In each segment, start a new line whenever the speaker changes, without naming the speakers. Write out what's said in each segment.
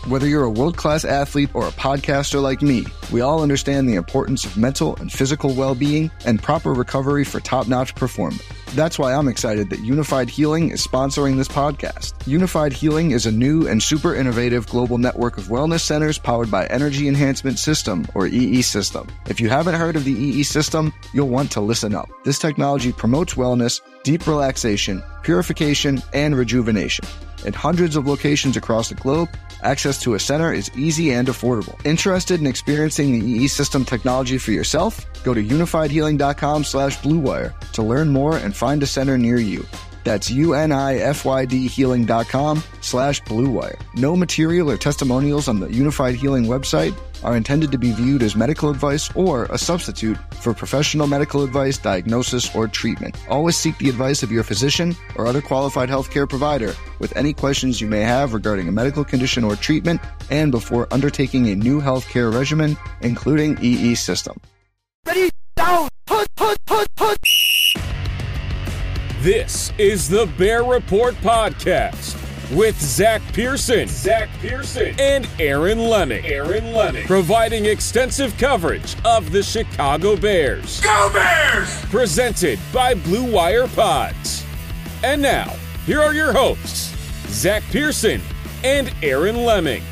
Whether you're a world-class athlete or a podcaster like me, we all understand the importance of mental and physical well-being and proper recovery for top-notch performance. That's why I'm excited that Unified Healing is sponsoring this podcast. Unified Healing is a new and super innovative global network of wellness centers powered by Energy Enhancement System, or EE System. If you haven't heard of the EE System, you'll want to listen up. This technology promotes wellness, deep relaxation, purification, and rejuvenation. In hundreds of locations across the globe, access to a center is easy and affordable. Interested in experiencing the EE System technology for yourself? Go to unifiedhealing.com/bluewire to learn more and find a center near you. That's unifydhealing.com/bluewire. No material or testimonials on the Unified Healing website are intended to be viewed as medical advice or a substitute for professional medical advice, diagnosis, or treatment. Always seek the advice of your physician or other qualified healthcare provider with any questions you may have regarding a medical condition or treatment and before undertaking a new healthcare regimen, including EE System.
Ready, down, hunt.
This is the Bear Report Podcast with Zach Pearson and Aaron Leming. Providing extensive coverage of the Chicago Bears.
Go Bears!
Presented by Blue Wire Pods. And now, here are your hosts, Zach Pearson and Aaron Leming.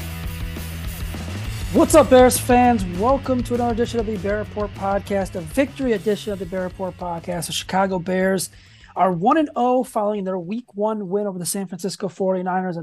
What's up, Bears fans? Welcome to another edition of the Bear Report Podcast, a victory edition of the Bear Report Podcast. The Chicago Bears are 1-0 following their Week 1 win over the San Francisco 49ers, a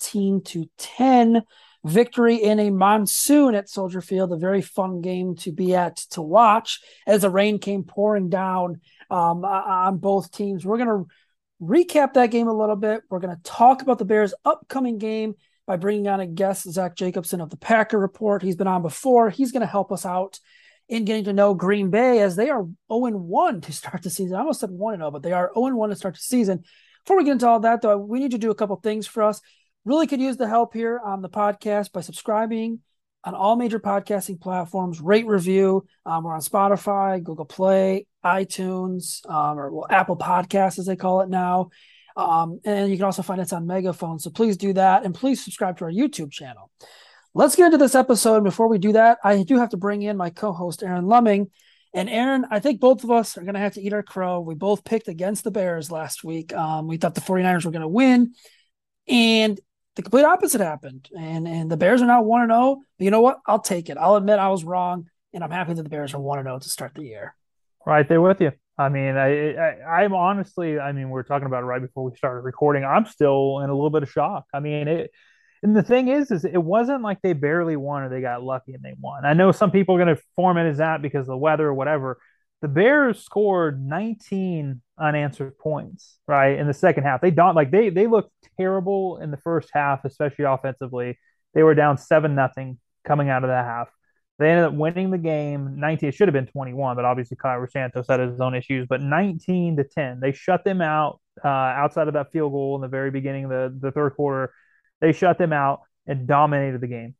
19-10 victory in a monsoon at Soldier Field, a very fun game to be at to watch as the rain came pouring down on both teams. We're going to recap that game a little bit. We're going to talk about the Bears' upcoming game by bringing on a guest, Zach Jacobson of the Packer Report. He's been on before. He's going to help us out in getting to know Green Bay as they are 0-1 to start the season. I almost said 1-0, but they are 0-1 to start the season. Before we get into all that, though, we need to do a couple things for us. Really could use the help here on the podcast by subscribing on all major podcasting platforms, rate, review. We're on Spotify, Google Play, iTunes, or Apple Podcasts, as they call it now. And you can also find us on Megaphone. So please do that. And please subscribe to our YouTube channel. Let's get into this episode. Before we do that, I do have to bring in my co-host, Aaron Leming. And Aaron, I think both of us are going to have to eat our crow. We both picked against the Bears last week. We thought the 49ers were going to win. And the complete opposite happened. And the Bears are now 1-0. But you know what? I'll take it. I'll admit I was wrong. And I'm happy that the Bears are 1-0 to start the year.
Right there with you. I mean, I'm honestly, we're talking about it right before we started recording. I'm still in a little bit of shock. And the thing is it wasn't like they barely won or they got lucky and they won. I know some people are going to form it as that because of the weather or whatever. The Bears scored 19 unanswered points, right, in the second half. They looked terrible in the first half, especially offensively. They were down 7-0 coming out of that half. They ended up winning the game 19. It should have been 21, but obviously Kyle Santos had his own issues. But 19-10, they shut them out outside of that field goal in the very beginning of the third quarter. They shut them out and dominated the game.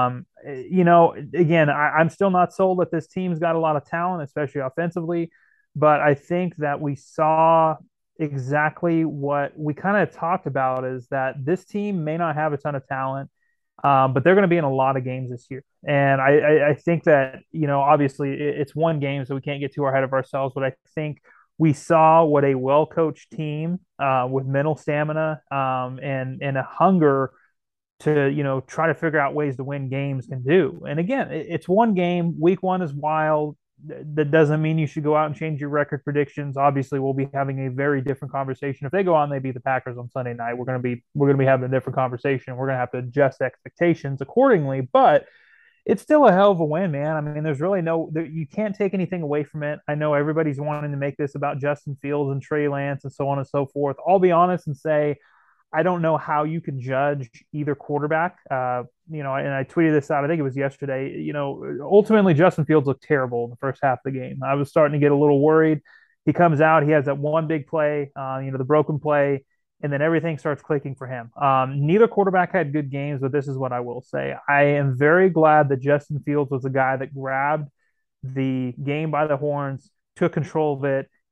Again, I'm still not sold that this team's got a lot of talent, especially offensively. But I think that we saw exactly what we kind of talked about is that this team may not have a ton of talent. But they're going to be in a lot of games this year. And I think that, obviously it's one game, so we can't get too ahead of ourselves. But I think we saw what a well-coached team with mental stamina and a hunger to, try to figure out ways to win games can do. And again, it's one game. Week 1 is wild. That doesn't mean you should go out and change your record predictions. Obviously, we'll be having a very different conversation. If they go on, they beat the Packers on Sunday night, we're going to be having a different conversation. We're going to have to adjust expectations accordingly. But it's still a hell of a win, man. There's really you can't take anything away from it. I know everybody's wanting to make this about Justin Fields and Trey Lance and so on and so forth. I'll be honest and say I don't know how you can judge either quarterback. And I tweeted this out, I think it was yesterday. Ultimately Justin Fields looked terrible in the first half of the game. I was starting to get a little worried. He comes out, he has that one big play, the broken play, and then everything starts clicking for him. Neither quarterback had good games, but this is what I will say. I am very glad that Justin Fields was the guy that grabbed the game by the horns, took control of it,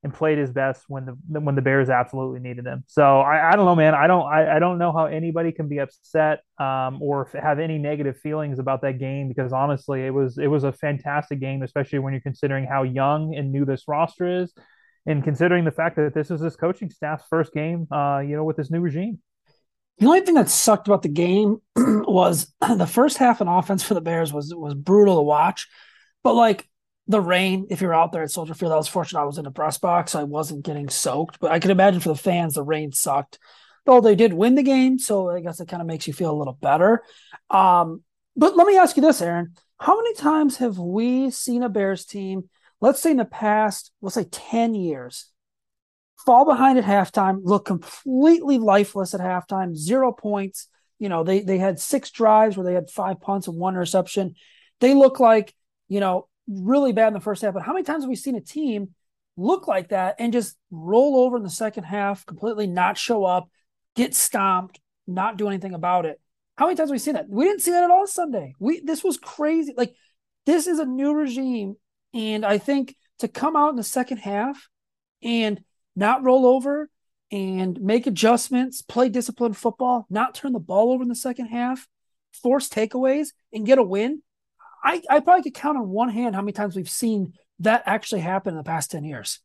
and played his best when the Bears absolutely needed him. So I don't know, man. I don't know how anybody can be upset or have any negative feelings about that game, because honestly, it was a fantastic game, especially when you're considering how young and new this roster is, and considering the fact that this is this coaching staff's first game, with this new regime.
The only thing that sucked about the game was the first half and offense for the Bears was brutal to watch. But like the rain, if you're out there at Soldier Field, I was fortunate I was in the press box, so I wasn't getting soaked. But I can imagine for the fans, the rain sucked. Though they did win the game, so I guess it kind of makes you feel a little better. But let me ask you this, Aaron. How many times have we seen a Bears team, let's say in the past, let's say 10 years, fall behind at halftime, look completely lifeless at halftime, 0 points. They had 6 drives where they had 5 punts and 1 interception. They look like, really bad in the first half. But how many times have we seen a team look like that and just roll over in the second half, completely not show up, get stomped, not do anything about it? How many times have we seen that? We didn't see that at all Sunday. This was crazy. Like, this is a new regime. And I think to come out in the second half and not roll over and make adjustments, play disciplined football, not turn the ball over in the second half, force takeaways, and get a win. I probably could count on one hand how many times we've seen that actually happen in the past 10 years.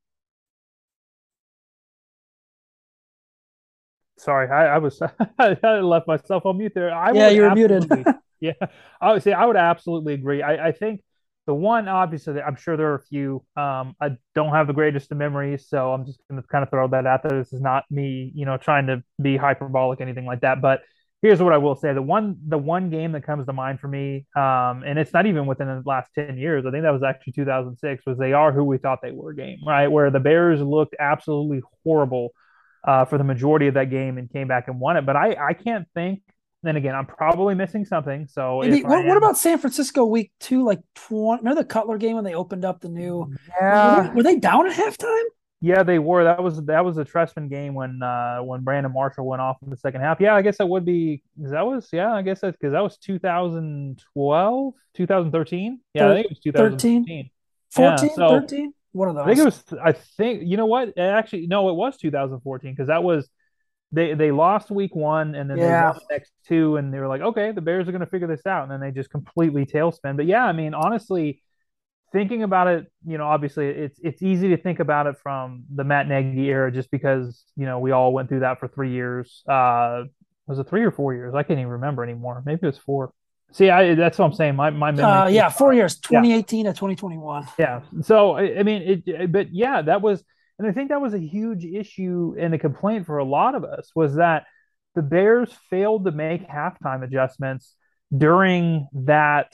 Sorry, I was I left myself on mute there.
You were muted.
Yeah, I would absolutely agree. I think the one, obviously, I'm sure there are a few. I don't have the greatest of memories, so I'm just going to kind of throw that out there. This is not me, trying to be hyperbolic, anything like that. But here's what I will say: the one game that comes to mind for me, and it's not even within the last 10 years. I think that was actually 2006. Was "They Are Who We Thought They Were" game, right, where the Bears looked absolutely horrible for the majority of that game and came back and won it. But I can't think. Then again, I'm probably missing something. So
what about San Francisco week 2, like 20? Remember the Cutler game when they opened up the new?
Yeah,
were they down at halftime?
Yeah, they were. That was a Trestman game when Brandon Marshall went off in the second half. Yeah, I guess that would be. I guess that's because that was 2012, 2013. Yeah, I think it was 2013.
14,
yeah,
13. One of those.
I think it was. I think you know what? Actually, no, it was 2014 because that was they lost week 1 and then they won the next 2, and they were like, okay, the Bears are going to figure this out, and then they just completely tailspin. But yeah, I mean, honestly, thinking about it, obviously it's easy to think about it from the Matt Nagy era, just because we all went through that for 3 years. Was it 3 or 4 years? I can't even remember anymore. Maybe it was 4. See, that's what I'm saying. My memory.
4 years, 2018 to 2021.
Yeah. So I mean, but yeah, that was. And I think that was a huge issue and a complaint for a lot of us, was that the Bears failed to make halftime adjustments during that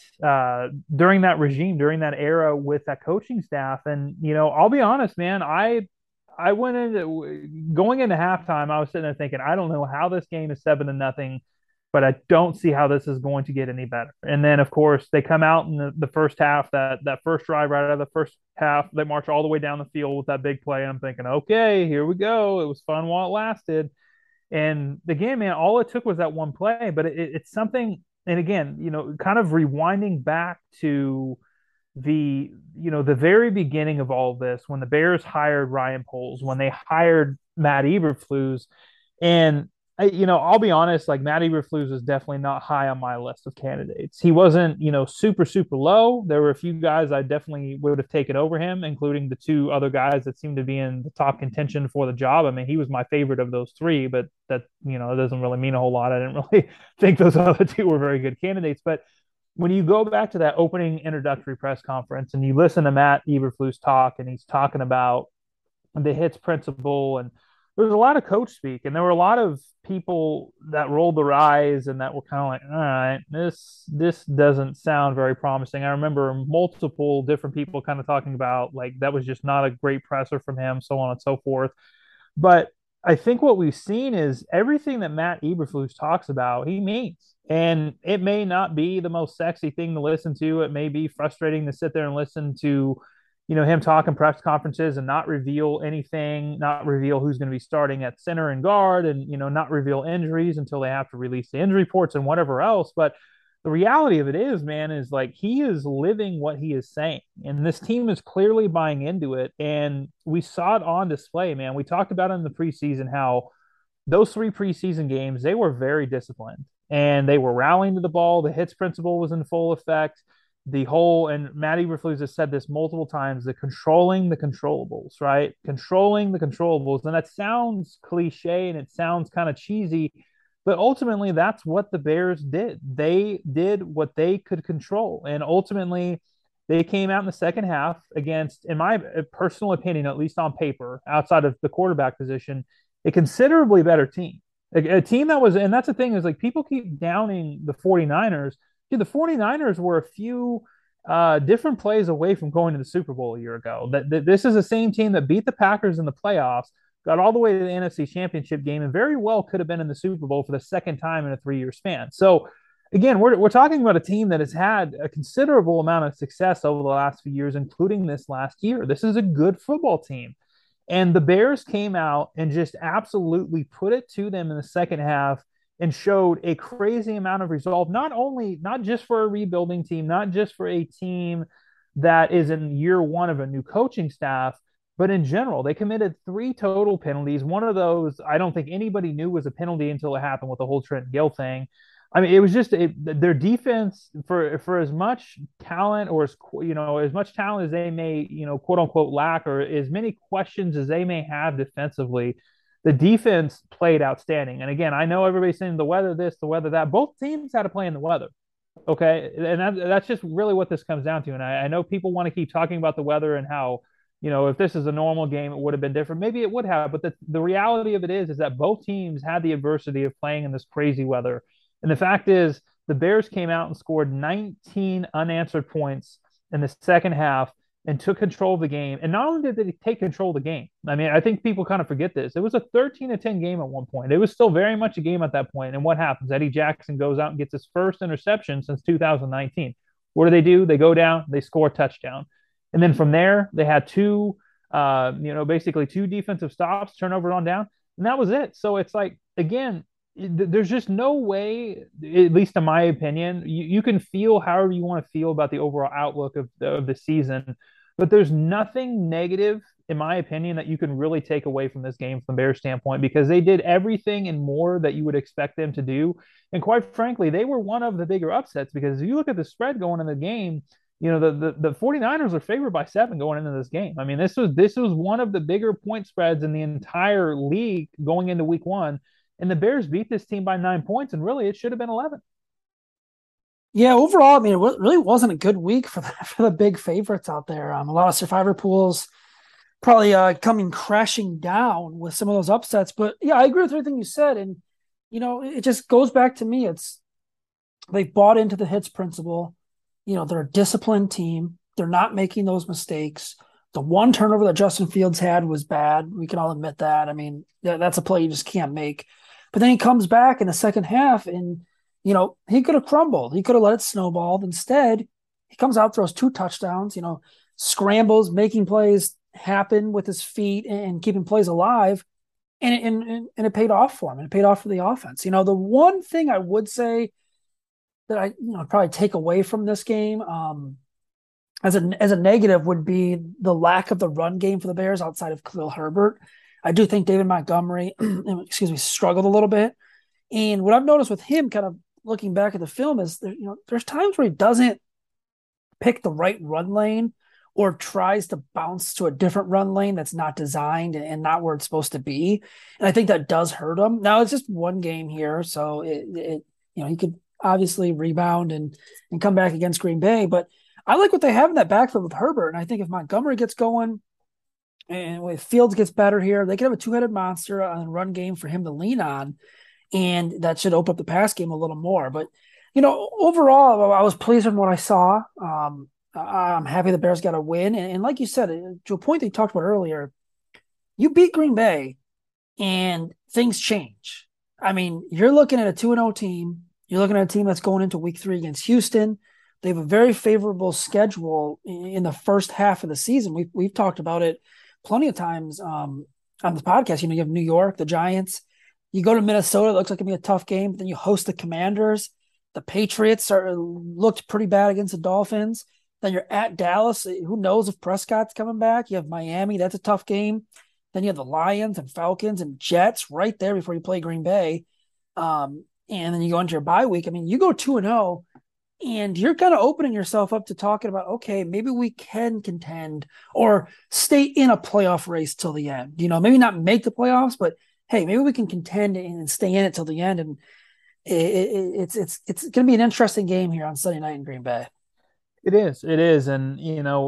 regime, during that era with that coaching staff. And I'll be honest, man, I went going into halftime, I was sitting there thinking, I don't know how this game is 7-0, but I don't see how this is going to get any better. And then, of course, they come out in the first half, that first drive right out of the first half, they march all the way down the field with that big play. And I'm thinking, okay, here we go. It was fun while it lasted. And again, man, all it took was that one play, but it's something. And again, kind of rewinding back to the very beginning of all of this, when the Bears hired Ryan Poles, when they hired Matt Eberflus, and I'll be honest, like, Matt Eberflus was definitely not high on my list of candidates. He wasn't, super, super low. There were a few guys I definitely would have taken over him, including the 2 other guys that seemed to be in the top contention for the job. I mean, he was my favorite of those 3, but that, it doesn't really mean a whole lot. I didn't really think those other 2 were very good candidates. But when you go back to that opening introductory press conference and you listen to Matt Eberflus talk, and he's talking about the hits principle, and there was a lot of coach speak, and there were a lot of people that rolled their eyes and that were kind of like, all right, this doesn't sound very promising. I remember multiple different people kind of talking about, like, that was just not a great presser from him, so on and so forth. But I think what we've seen is everything that Matt Eberflus talks about, he means. And it may not be the most sexy thing to listen to. It may be frustrating to sit there and listen to him talk in press conferences and not reveal anything, not reveal who's going to be starting at center and guard, and, not reveal injuries until they have to release the injury reports and whatever else. But the reality of it is, man, is like he is living what he is saying. And this team is clearly buying into it. And we saw it on display, man. We talked about it in the preseason how those 3 preseason games, they were very disciplined and they were rallying to the ball. The hits principle was in full effect. The whole, and Matt Eberflus has said this multiple times, the controlling the controllables, right? Controlling the controllables. And that sounds cliche and it sounds kind of cheesy, but ultimately that's what the Bears did. They did what they could control. And ultimately they came out in the second half against, in my personal opinion, at least on paper, outside of the quarterback position, a considerably better team. A team that was, and that's the thing is like people keep downing the 49ers. Dude, the 49ers were a few different plays away from going to the Super Bowl a year ago. This is the same team that beat the Packers in the playoffs, got all the way to the NFC Championship game, and very well could have been in the Super Bowl for the second time in a 3-year span. So, again, we're talking about a team that has had a considerable amount of success over the last few years, including this last year. This is a good football team. And the Bears came out and just absolutely put it to them in the second half and showed a crazy amount of resolve, not just for a rebuilding team, not just for a team that is in year one of a new coaching staff, but in general. They committed 3 total penalties. One of those I don't think anybody knew was a penalty until it happened with the whole Trent Gill thing. I mean, it was just their defense for as much talent or as much talent as they may, quote unquote lack, or as many questions as they may have defensively, the defense played outstanding. And again, I know everybody's saying the weather this, the weather that. Both teams had to play in the weather. Okay. And that's just really what this comes down to. And I know people want to keep talking about the weather and how, if this is a normal game, it would have been different. Maybe it would have. But the reality of it is that both teams had the adversity of playing in this crazy weather. And the fact is, the Bears came out and scored 19 unanswered points in the second half and took control of the game. And not only did they take control of the game, I mean, I think people kind of forget this. It was a 13-10 game at one point. It was still very much a game at that point. And what happens? Eddie Jackson goes out and gets his first interception since 2019. What do? They go down, they score a touchdown. And then from there, they had basically 2 defensive stops, turnover on down, and that was it. So it's like, again, there's just no way, at least in my opinion, you can feel however you want to feel about the overall outlook of the season, but there's nothing negative, in my opinion, that you can really take away from this game from the Bears standpoint, because they did everything and more that you would expect them to do. And quite frankly, they were one of the bigger upsets, because if you look at the spread going in the game, the 49ers are favored by 7 going into this game. I mean, this was one of the bigger point spreads in the entire league going into week 1. And the Bears beat this team by 9 points, and really it should have been 11.
Yeah, overall, I mean, it really wasn't a good week for the big favorites out there. A lot of survivor pools probably coming crashing down with some of those upsets. But yeah, I agree with everything you said. And, it just goes back to me. They've bought into the hits principle. They're a disciplined team. They're not making those mistakes. The one turnover that Justin Fields had was bad. We can all admit that. I mean, that's a play you just can't make. But then he comes back in the second half and, he could have crumbled. He could have let it snowball. Instead, he comes out, throws 2 touchdowns, scrambles, making plays happen with his feet and keeping plays alive. And it paid off for him. And it paid off for the offense. The one thing I would say that I probably take away from this game as a negative would be the lack of the run game for the Bears outside of Khalil Herbert. I do think David Montgomery, struggled a little bit. And what I've noticed with him, kind of looking back at the film, is there's times where he doesn't pick the right run lane or tries to bounce to a different run lane that's not designed and not where it's supposed to be. And I think that does hurt him. Now it's just one game here, so he could obviously rebound and come back against Green Bay. But I like what they have in that backfield with Herbert. And I think if Montgomery gets going and if Fields gets better here, they could have a 2-headed monster on the run game for him to lean on. And that should open up the pass game a little more. But, overall, I was pleased with what I saw. I'm happy the Bears got a win. And like you said, to a point that you talked about earlier, you beat Green Bay and things change. I mean, you're looking at a 2-0 team. You're looking at a team that's going into week 3 against Houston. They have a very favorable schedule in the first half of the season. We've talked about it plenty of times on this podcast. You have New York, the Giants. You go to Minnesota, it looks like it'll be a tough game, but then you host the Commanders. The Patriots looked pretty bad against the Dolphins. Then you're at Dallas. Who knows if Prescott's coming back? You have Miami. That's a tough game. Then you have the Lions and Falcons and Jets right there before you play Green Bay. And then you go into your bye week. I mean, you go 2-0, and you're kind of opening yourself up to talking about, okay, maybe we can contend or stay in a playoff race till the end. Maybe not make the playoffs, but hey, maybe we can contend and stay in it till the end. And it's going to be an interesting game here on Sunday night in Green Bay.
It is. And,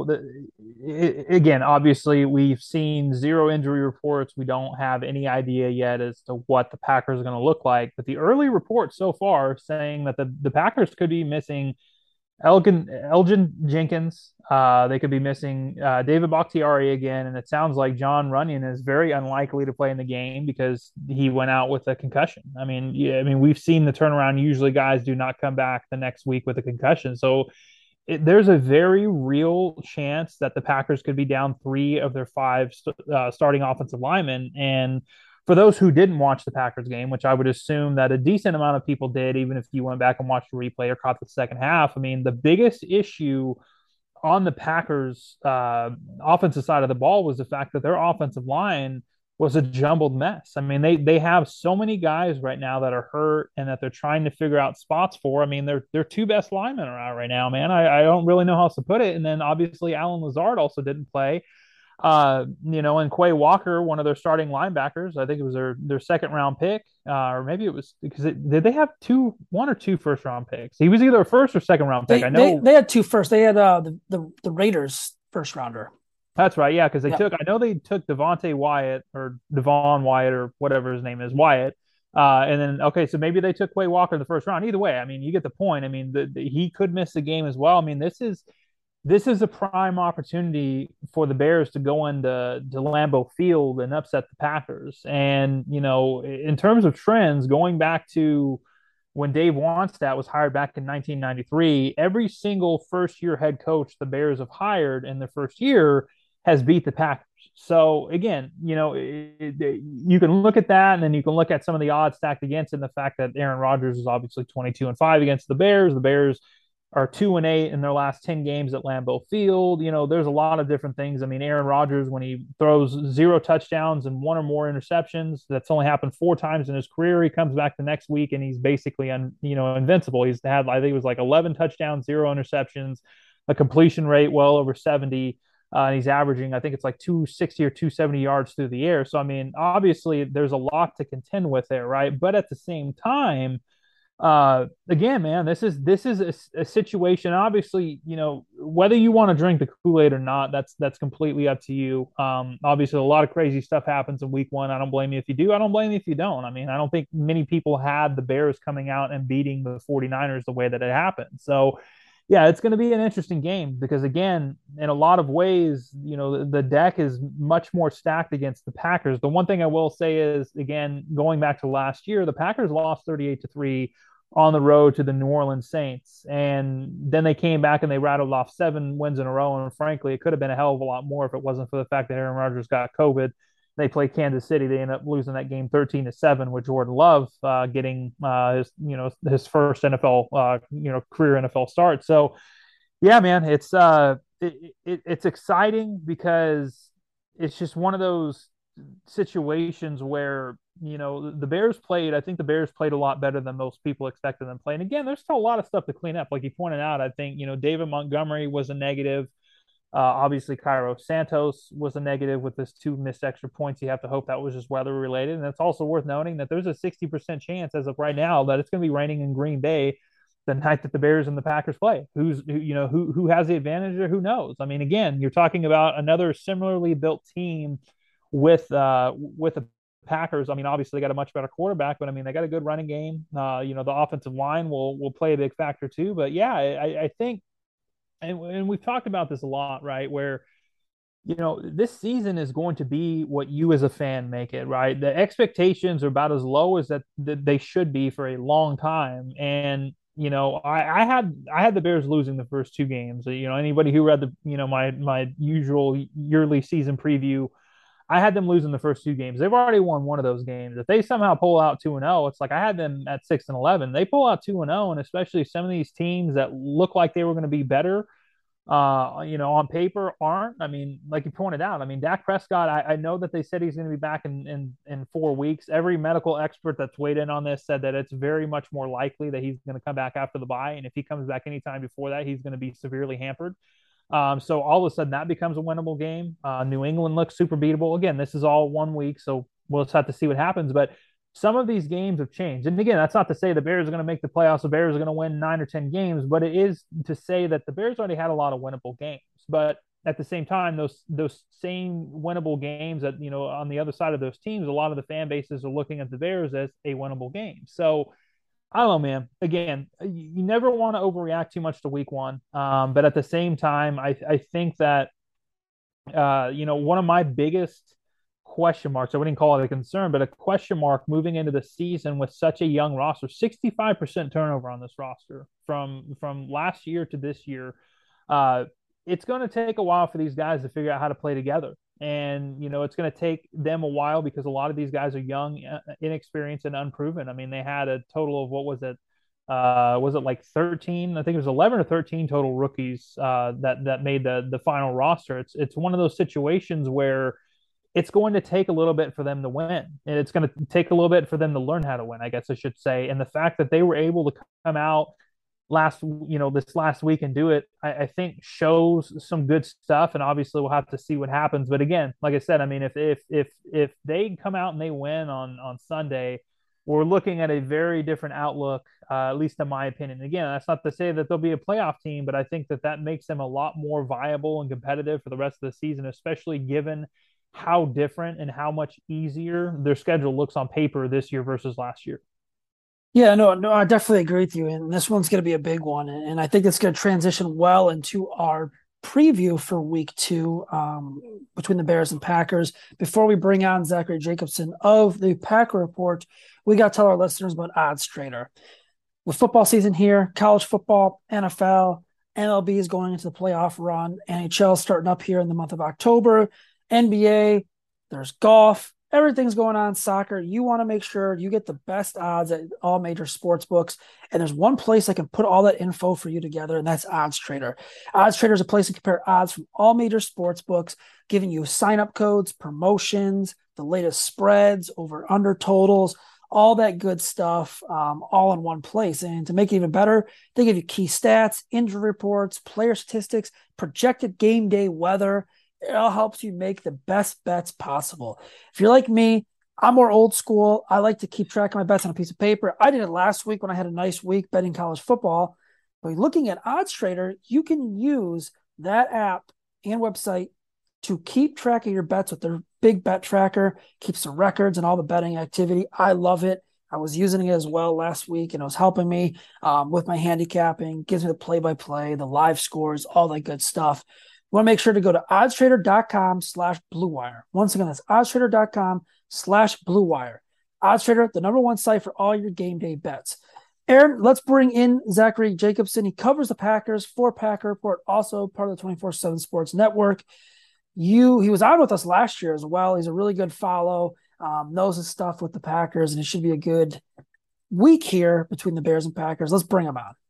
again, obviously we've seen 0 injury reports. We don't have any idea yet as to what the Packers are going to look like. But the early reports so far saying that the Packers could be missing Elgin Jenkins. They could be missing David Bakhtiari again. And it sounds like John Runyan is very unlikely to play in the game because he went out with a concussion. I mean, we've seen the turnaround. Usually guys do not come back the next week with a concussion. So there's a very real chance that the Packers could be down 3 of their 5 starting offensive linemen. And for those who didn't watch the Packers game, which I would assume that a decent amount of people did, even if you went back and watched the replay or caught the second half, I mean, the biggest issue on the Packers offensive side of the ball was the fact that their offensive line was a jumbled mess. I mean, they have so many guys right now that are hurt and that they're trying to figure out spots for. I mean, their 2 best linemen are out right now, man. I don't really know how else to put it. And then obviously Alan Lazard also didn't play. And Quay Walker, one of their starting linebackers, I think it was their second round pick, or maybe it was because did they have 1 or 2 first round picks? He was either a first or second round pick.
I know they had 2 first. They had the Raiders first rounder.
That's right. Yeah. Because I know they took Devontae Wyatt or Devon Wyatt or whatever his name is, Wyatt. And then, okay, so maybe they took Quay Walker in the first round. Either way, I mean, you get the point. I mean, he could miss the game as well. I mean, this is a prime opportunity for the Bears to go into Lambeau Field and upset the Packers. And, in terms of trends, going back to when Dave Wannstedt was hired back in 1993, every single first-year head coach the Bears have hired in their first year has beat the Packers. So again, you can look at that, and then you can look at some of the odds stacked against it, and the fact that Aaron Rodgers is obviously 22-5 against the Bears. The Bears are 2-8 in their last 10 games at Lambeau Field. There's a lot of different things. I mean, Aaron Rodgers, when he throws 0 touchdowns and 1 or more interceptions, that's only happened 4 times in his career. He comes back the next week and he's basically invincible. He's had, I think it was like 11 touchdowns, 0 interceptions, a completion rate well over 70. And he's averaging, I think it's like 260 or 270 yards through the air. So, I mean, obviously there's a lot to contend with there, right? But at the same time, again, man, this is a situation. Obviously, whether you want to drink the Kool-Aid or not, that's completely up to you. Obviously, a lot of crazy stuff happens in week 1. I don't blame you if you do. I don't blame you if you don't. I mean, I don't think many people had the Bears coming out and beating the 49ers the way that it happened. So, yeah, it's going to be an interesting game because, again, in a lot of ways, the deck is much more stacked against the Packers. The one thing I will say is, again, going back to last year, the Packers lost 38-3 on the road to the New Orleans Saints. And then they came back and they rattled off 7 wins in a row. And frankly, it could have been a hell of a lot more if it wasn't for the fact that Aaron Rodgers got COVID. They play Kansas City. They end up losing that game 13-7 with Jordan Love getting his first NFL career NFL start. So yeah, man, it's exciting because it's just one of those situations where the Bears played. I think the Bears played a lot better than most people expected them to play. And again, there's still a lot of stuff to clean up. Like you pointed out, I think David Montgomery was a negative. Obviously, Cairo Santos was a negative with his 2 missed extra points. You have to hope that was just weather related. And it's also worth noting that there's a 60% chance as of right now that it's going to be raining in Green Bay the night that the Bears and the Packers play. Who has the advantage or who knows? I mean, again, you're talking about another similarly built team with the Packers. I mean, obviously they got a much better quarterback, but I mean, they got a good running game. The offensive line will play a big factor too. But yeah, I think. And we've talked about this a lot, right? Where, this season is going to be what you as a fan make it, right? The expectations are about as low as that they should be for a long time. And, I had the Bears losing the first 2 games. Anybody who read my usual yearly season preview, I had them losing the first 2 games. They've already won one of those games. If they somehow pull out 2-0, it's like I had them at 6-11. They pull out 2-0, and especially some of these teams that look like they were going to be better, on paper aren't. I mean, like you pointed out, I mean, Dak Prescott, I know that they said he's going to be back in 4 weeks. Every medical expert that's weighed in on this said that it's very much more likely that he's going to come back after the bye. And if he comes back anytime before that, he's going to be severely hampered. So all of a sudden that becomes a winnable game. New England looks super beatable. Again, this is all 1 week, so we'll just have to see what happens. But some of these games have changed. And again, that's not to say the Bears are going to make the playoffs. The Bears are going to win 9 or 10 games, but it is to say that the Bears already had a lot of winnable games. But at the same time, those same winnable games that, on the other side of those teams, a lot of the fan bases are looking at the Bears as a winnable game. So I don't know, man. Again, you never want to overreact too much to week one. But at the same time, I think that, one of my biggest question marks, I wouldn't call it a concern, but a question mark moving into the season with such a young roster, 65% turnover on this roster from last year to this year. It's going to take a while for these guys to figure out how to play together. And, it's going to take them a while because a lot of these guys are young, inexperienced, and unproven. I mean, they had a total of, what was it? Was it like 13? I think it was 11 or 13 total rookies that made the final roster. It's one of those situations where it's going to take a little bit for them to win. And it's going to take a little bit for them to learn how to win, I guess I should say. And the fact that they were able to come out this last week and do it, I think shows some good stuff. And obviously we'll have to see what happens. But again, like I said, I mean, if they come out and they win on Sunday, we're looking at a very different outlook, at least in my opinion. Again, that's not to say that they'll be a playoff team, but I think that makes them a lot more viable and competitive for the rest of the season, especially given how different and how much easier their schedule looks on paper this year versus last year.
Yeah, no, I definitely agree with you. And this one's going to be a big one. And I think it's going to transition well into our preview for week 2 between the Bears and Packers. Before we bring on Zachary Jacobson of the Packer Report, we got to tell our listeners about OddsTrader. With football season here, college football, NFL, MLB is going into the playoff run, NHL starting up here in the month of October, NBA, there's golf, everything's going on, soccer. You want to make sure you get the best odds at all major sports books. And there's one place that can put all that info for you together, and that's OddsTrader. OddsTrader is a place to compare odds from all major sports books, giving you sign-up codes, promotions, the latest spreads, over-under totals, all that good stuff, all in one place. And to make it even better, they give you key stats, injury reports, player statistics, projected game day weather. It all helps you make the best bets possible. If you're like me, I'm more old school. I like to keep track of my bets on a piece of paper. I did it last week when I had a nice week betting college football. But looking at OddsTrader, you can use that app and website to keep track of your bets with their big bet tracker, keeps the records and all the betting activity. I love it. I was using it as well last week, and it was helping me with my handicapping, gives me the play-by-play, the live scores, all that good stuff. You want to make sure to go to oddstrader.com/bluewire. Once again, that's oddstrader.com/bluewire. OddsTrader, the #1 site for all your game day bets. Aaron, let's bring in Zachary Jacobson. He covers the Packers for Packer Report, also part of the 24/7 Sports Network. He was on with us last year as well. He's a really good follow, knows his stuff with the Packers, and it should be a good week here between the Bears and Packers. Let's bring him on.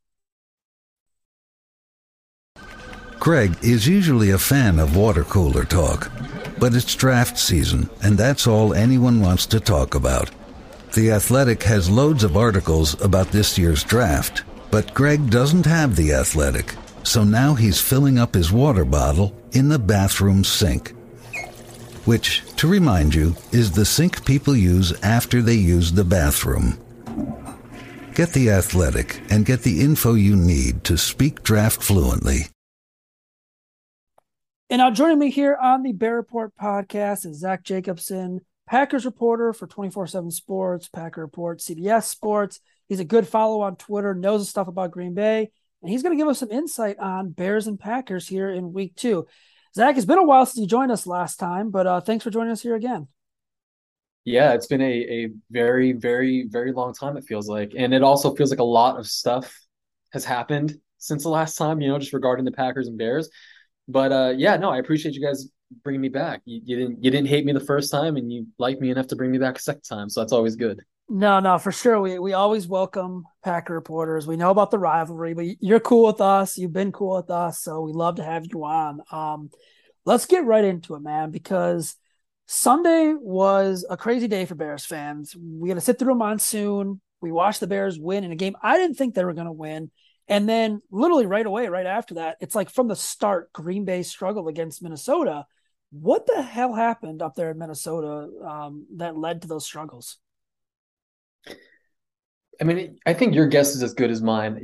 Greg is usually a fan of water cooler talk, but it's draft season, and that's all anyone wants to talk about. The Athletic has loads of articles about this year's draft, but Greg doesn't have The Athletic, so now he's filling up his water bottle in the bathroom sink, which, to remind you, is the sink people use after they use the bathroom. Get The Athletic and get the info you need to speak draft fluently.
And now joining me here on the Bear Report podcast is Zach Jacobson, Packers reporter for 24/7 Sports, Packer Report, CBS Sports. He's a good follow on Twitter, knows the stuff about Green Bay, and he's going to give us some insight on Bears and Packers here in week 2. Zach, it's been a while since you joined us last time, but thanks for joining us here again.
Yeah, it's been a very, very, very long time, it feels like. And it also feels like a lot of stuff has happened since the last time, just regarding the Packers and Bears. But I appreciate you guys bringing me back. You didn't hate me the first time, and you liked me enough to bring me back a second time. So that's always good.
No, for sure. We always welcome Packer reporters. We know about the rivalry, but you're cool with us. You've been cool with us, so we love to have you on. Let's get right into it, man, because Sunday was a crazy day for Bears fans. We had to sit through a monsoon. We watched the Bears win in a game I didn't think they were going to win. And then literally right away, right after that, it's like from the start, Green Bay struggled against Minnesota. What the hell happened up there in Minnesota that led to those struggles?
I mean, I think your guess is as good as mine.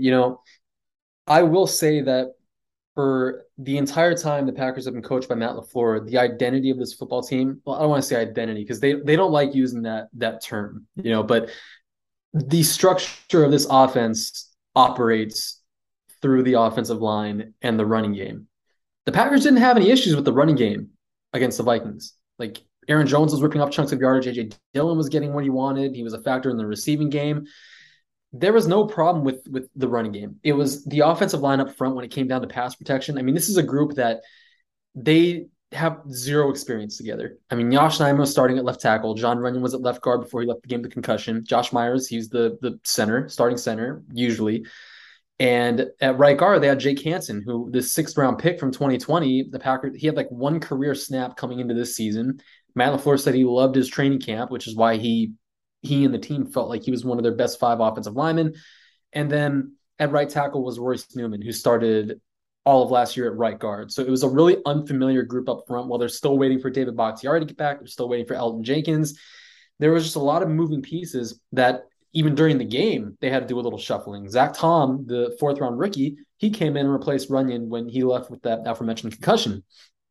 I will say that for the entire time the Packers have been coached by Matt LaFleur, the identity of this football team, well, I don't want to say identity because they don't like using that term, but the structure of this offense operates through the offensive line and the running game. The Packers didn't have any issues with the running game against the Vikings. Like Aaron Jones was ripping off chunks of yardage. A.J. Dillon was getting what he wanted. He was a factor in the receiving game. There was no problem with the running game. It was the offensive line up front when it came down to pass protection. I mean, this is a group that they have zero experience together. I mean, Yosh Nijman was starting at left tackle. John Runyon was at left guard before he left the game with concussion. Josh Myers, he's the center, starting center, usually. And at right guard, they had Jake Hansen, who the 6th-round pick from 2020, the Packers, he had like one career snap coming into this season. Matt LaFleur said he loved his training camp, which is why he and the team felt like he was one of their best 5 offensive linemen. And then at right tackle was Royce Newman, who started all of last year at right guard. So it was a really unfamiliar group up front while they're still waiting for David Bakhtiari to get back. They're still waiting for Elgton Jenkins. There was just a lot of moving pieces that even during the game, they had to do a little shuffling. Zach Tom, the 4th-round rookie, he came in and replaced Runyon when he left with that aforementioned concussion.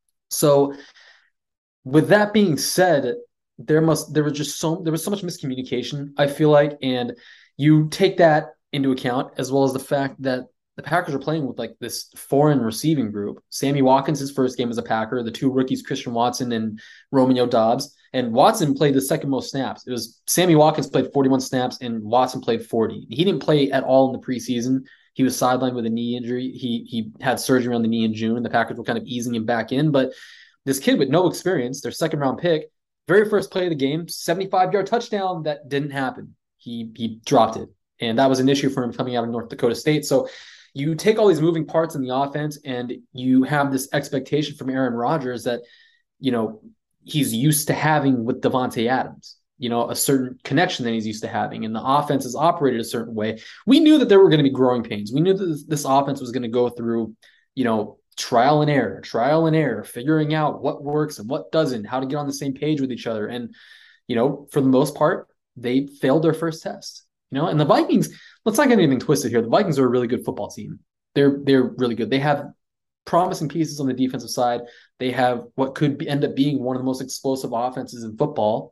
So with that being said, there was so much miscommunication, I feel like, and you take that into account as well as the fact that the Packers are playing with like this foreign receiving group. Sammy Watkins, his first game as a Packer, the 2 rookies, Christian Watson and Romeo Doubs, and Watson played the second most snaps. It was Sammy Watkins played 41 snaps and Watson played 40. He didn't play at all in the preseason. He was sidelined with a knee injury. He had surgery on the knee in June. The Packers were kind of easing him back in, but this kid with no experience, their 2nd-round pick, very first play of the game, 75-yard touchdown, that didn't happen. He dropped it, and that was an issue for him coming out of North Dakota State. So you take all these moving parts in the offense, and you have this expectation from Aaron Rodgers that, he's used to having with Davante Adams, a certain connection that he's used to having, and the offense is operated a certain way. We knew that there were going to be growing pains. We knew that this offense was going to go through, trial and error, figuring out what works and what doesn't, how to get on the same page with each other. And, for the most part, they failed their first test, and the Vikings, let's not get anything twisted here. The Vikings are a really good football team. They're really good. They have promising pieces on the defensive side. They have what could end up being one of the most explosive offenses in football.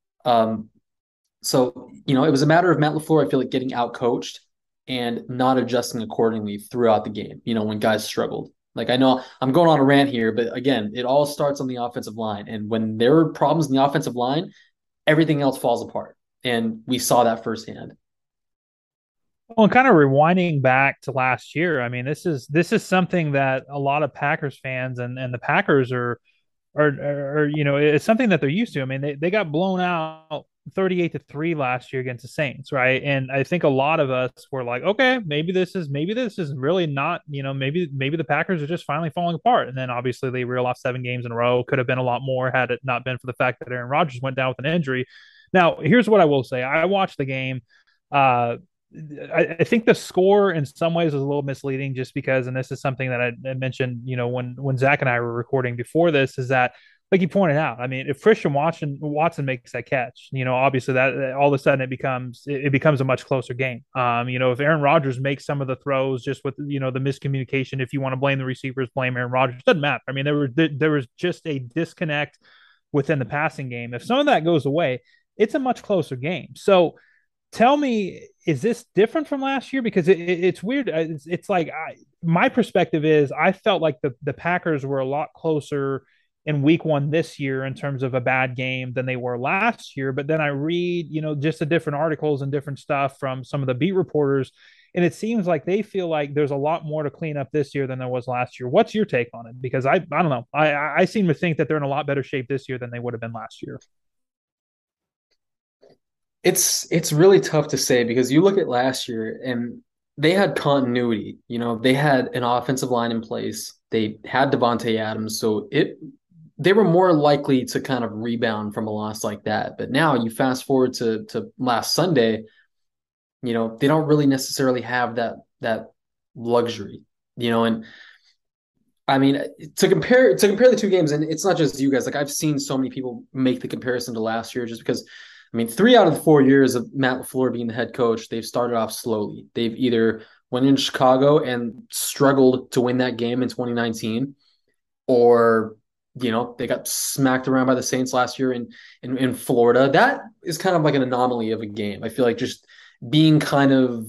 So, it was a matter of Matt LaFleur, I feel like, getting out-coached and not adjusting accordingly throughout the game, when guys struggled. Like, I know I'm going on a rant here, but again, it all starts on the offensive line. And when there are problems in the offensive line, everything else falls apart. And we saw that firsthand.
Well, and kind of rewinding back to last year, I mean, this is something that a lot of Packers fans and the Packers are it's something that they're used to. I mean, they got blown out 38-3 last year against the Saints, right? And I think a lot of us were like, okay, maybe this is really not, maybe the Packers are just finally falling apart. And then obviously they reeled off 7 games in a row. Could have been a lot more had it not been for the fact that Aaron Rodgers went down with an injury. Now, here's what I will say. I watched the game. I think the score in some ways was a little misleading just because, and this is something that I mentioned, when Zach and I were recording before this, is that, like you pointed out, I mean, if Christian Watson makes that catch, obviously that all of a sudden it becomes a much closer game. If Aaron Rodgers makes some of the throws just with, the miscommunication, if you want to blame the receivers, blame Aaron Rodgers, doesn't matter. I mean, there was just a disconnect within the passing game. If some of that goes away, it's a much closer game. So tell me, is this different from last year? Because it's weird. It's like my perspective is I felt like the Packers were a lot closer in week 1 this year in terms of a bad game than they were last year. But then I read, just the different articles and different stuff from some of the beat reporters, And it seems like they feel like there's a lot more to clean up this year than there was last year. What's your take on it? Because I don't know. I seem to think that they're in a lot better shape this year than they would have been last year.
It's really tough to say because you look at last year and they had continuity. They had an offensive line in place. They had Devontae Adams, so they were more likely to kind of rebound from a loss like that. But now you fast forward to last Sunday, they don't really necessarily have that luxury, and I mean to compare the two games, and it's not just you guys. Like I've seen so many people make the comparison to last year just because. I mean, 3 out of the 4 years of Matt LaFleur being the head coach, they've started off slowly. They've either went in Chicago and struggled to win that game in 2019, or they got smacked around by the Saints last year in Florida. That is kind of like an anomaly of a game. I feel like just being kind of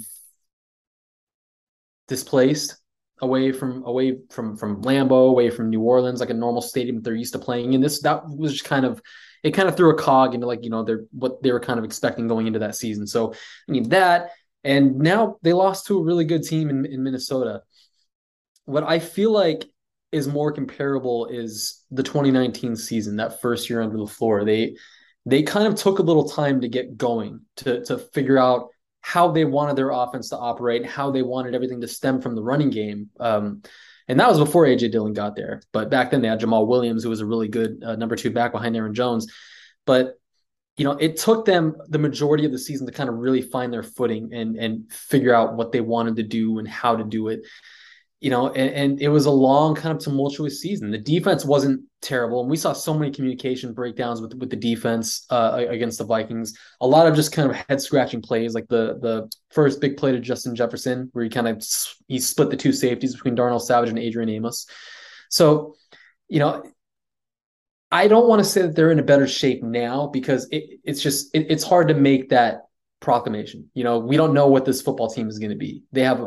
displaced away from Lambeau, away from New Orleans, like a normal stadium that they're used to playing in. That was just kind of threw a cog into what they were kind of expecting going into that season. So I mean that, and now they lost to a really good team in Minnesota. What I feel like is more comparable is the 2019 season, that first year under LaFleur. They kind of took a little time to get going, to figure out how they wanted their offense to operate, how they wanted everything to stem from the running game. And that was before A.J. Dillon got there. But back then they had Jamal Williams, who was a really good number 2 back behind Aaron Jones. But, it took them the majority of the season to kind of really find their footing and figure out what they wanted to do and how to do it. And it was a long kind of tumultuous season. The defense wasn't terrible. And we saw so many communication breakdowns with the defense against the Vikings. A lot of just kind of head scratching plays, like the first big play to Justin Jefferson, where he split the 2 safeties between Darnell Savage and Adrian Amos. So, I don't want to say that they're in a better shape now because it's hard to make that proclamation. We don't know what this football team is going to be. They have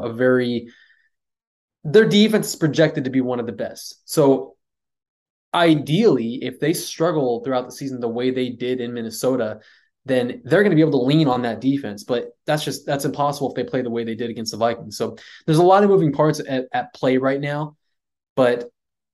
their defense is projected to be one of the best. So ideally, if they struggle throughout the season the way they did in Minnesota, then they're going to be able to lean on that defense. But that's impossible if they play the way they did against the Vikings. So there's a lot of moving parts at play right now. But,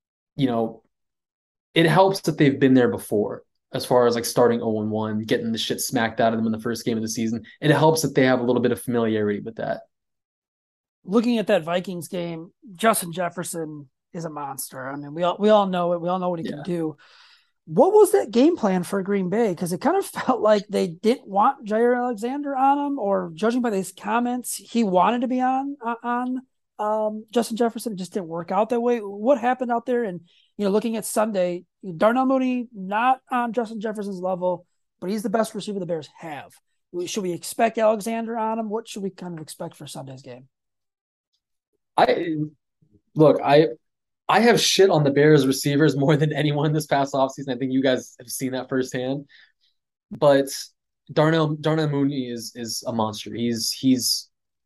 it helps that they've been there before as far as like starting 0-1, getting the shit smacked out of them in the first game of the season. It helps that they have a little bit of familiarity with that.
Looking at that Vikings game, Justin Jefferson is a monster. I mean, we all know it. We all know what he can do. What was that game plan for Green Bay? Because it kind of felt like they didn't want Jair Alexander on him, or judging by these comments, he wanted to be on Justin Jefferson. It just didn't work out that way. What happened out there? And, looking at Sunday, Darnell Mooney, not on Justin Jefferson's level, but he's the best receiver the Bears have. Should we expect Alexander on him? What should we kind of expect for Sunday's game?
I have shit on the Bears receivers more than anyone this past offseason. I think you guys have seen that firsthand. But Darnell Mooney is a monster. He's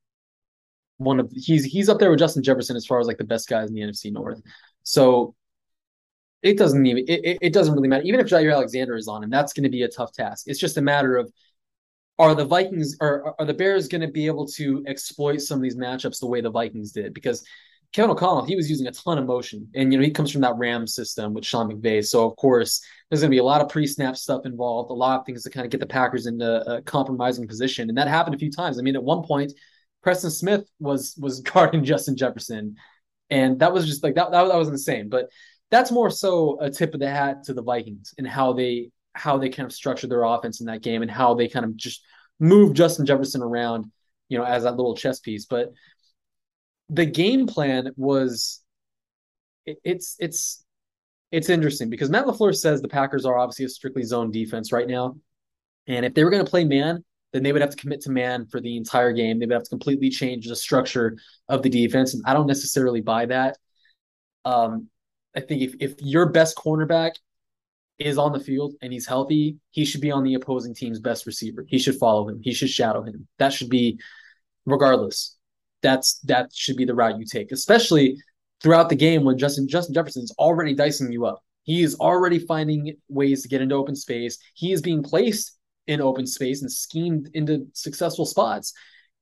up there with Justin Jefferson as far as like the best guys in the NFC North. So it doesn't really matter. Even if Jair Alexander is on him, that's going to be a tough task. It's just a matter of, are the Vikings or are the Bears going to be able to exploit some of these matchups the way the Vikings did? Because Kevin O'Connell, he was using a ton of motion, and he comes from that Rams system with Sean McVay. So of course, there's going to be a lot of pre-snap stuff involved, a lot of things to kind of get the Packers into a compromising position, and that happened a few times. I mean, at one point, Preston Smith was guarding Justin Jefferson, and that was just like that was insane. But that's more so a tip of the hat to the Vikings and how they kind of structured their offense in that game and how they kind of just moved Justin Jefferson around, as that little chess piece. But the game plan was it's interesting because Matt LaFleur says the Packers are obviously a strictly zone defense right now. And if they were going to play man, then they would have to commit to man for the entire game. They would have to completely change the structure of the defense. And I don't necessarily buy that. I think if your best cornerback is on the field and he's healthy, he should be on the opposing team's best receiver. He should follow him. He should shadow him. That should be, regardless, that should be the route you take, especially throughout the game when Justin Jefferson's already dicing you up. He is already finding ways to get into open space. He is being placed in open space and schemed into successful spots.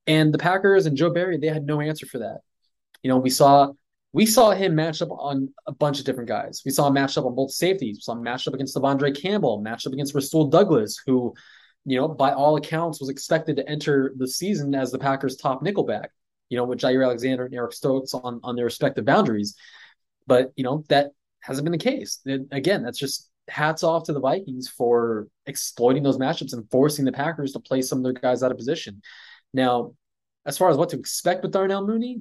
And the Packers and Joe Barry, they had no answer for that. We saw him match up on a bunch of different guys. We saw him match up on both safeties. We saw him match up against Devondre Campbell, matched up against Rasul Douglas, who, by all accounts was expected to enter the season as the Packers' top nickelback, with Jair Alexander and Eric Stokes on their respective boundaries. But, that hasn't been the case. And again, that's just hats off to the Vikings for exploiting those matchups and forcing the Packers to play some of their guys out of position. Now, as far as what to expect with Darnell Mooney,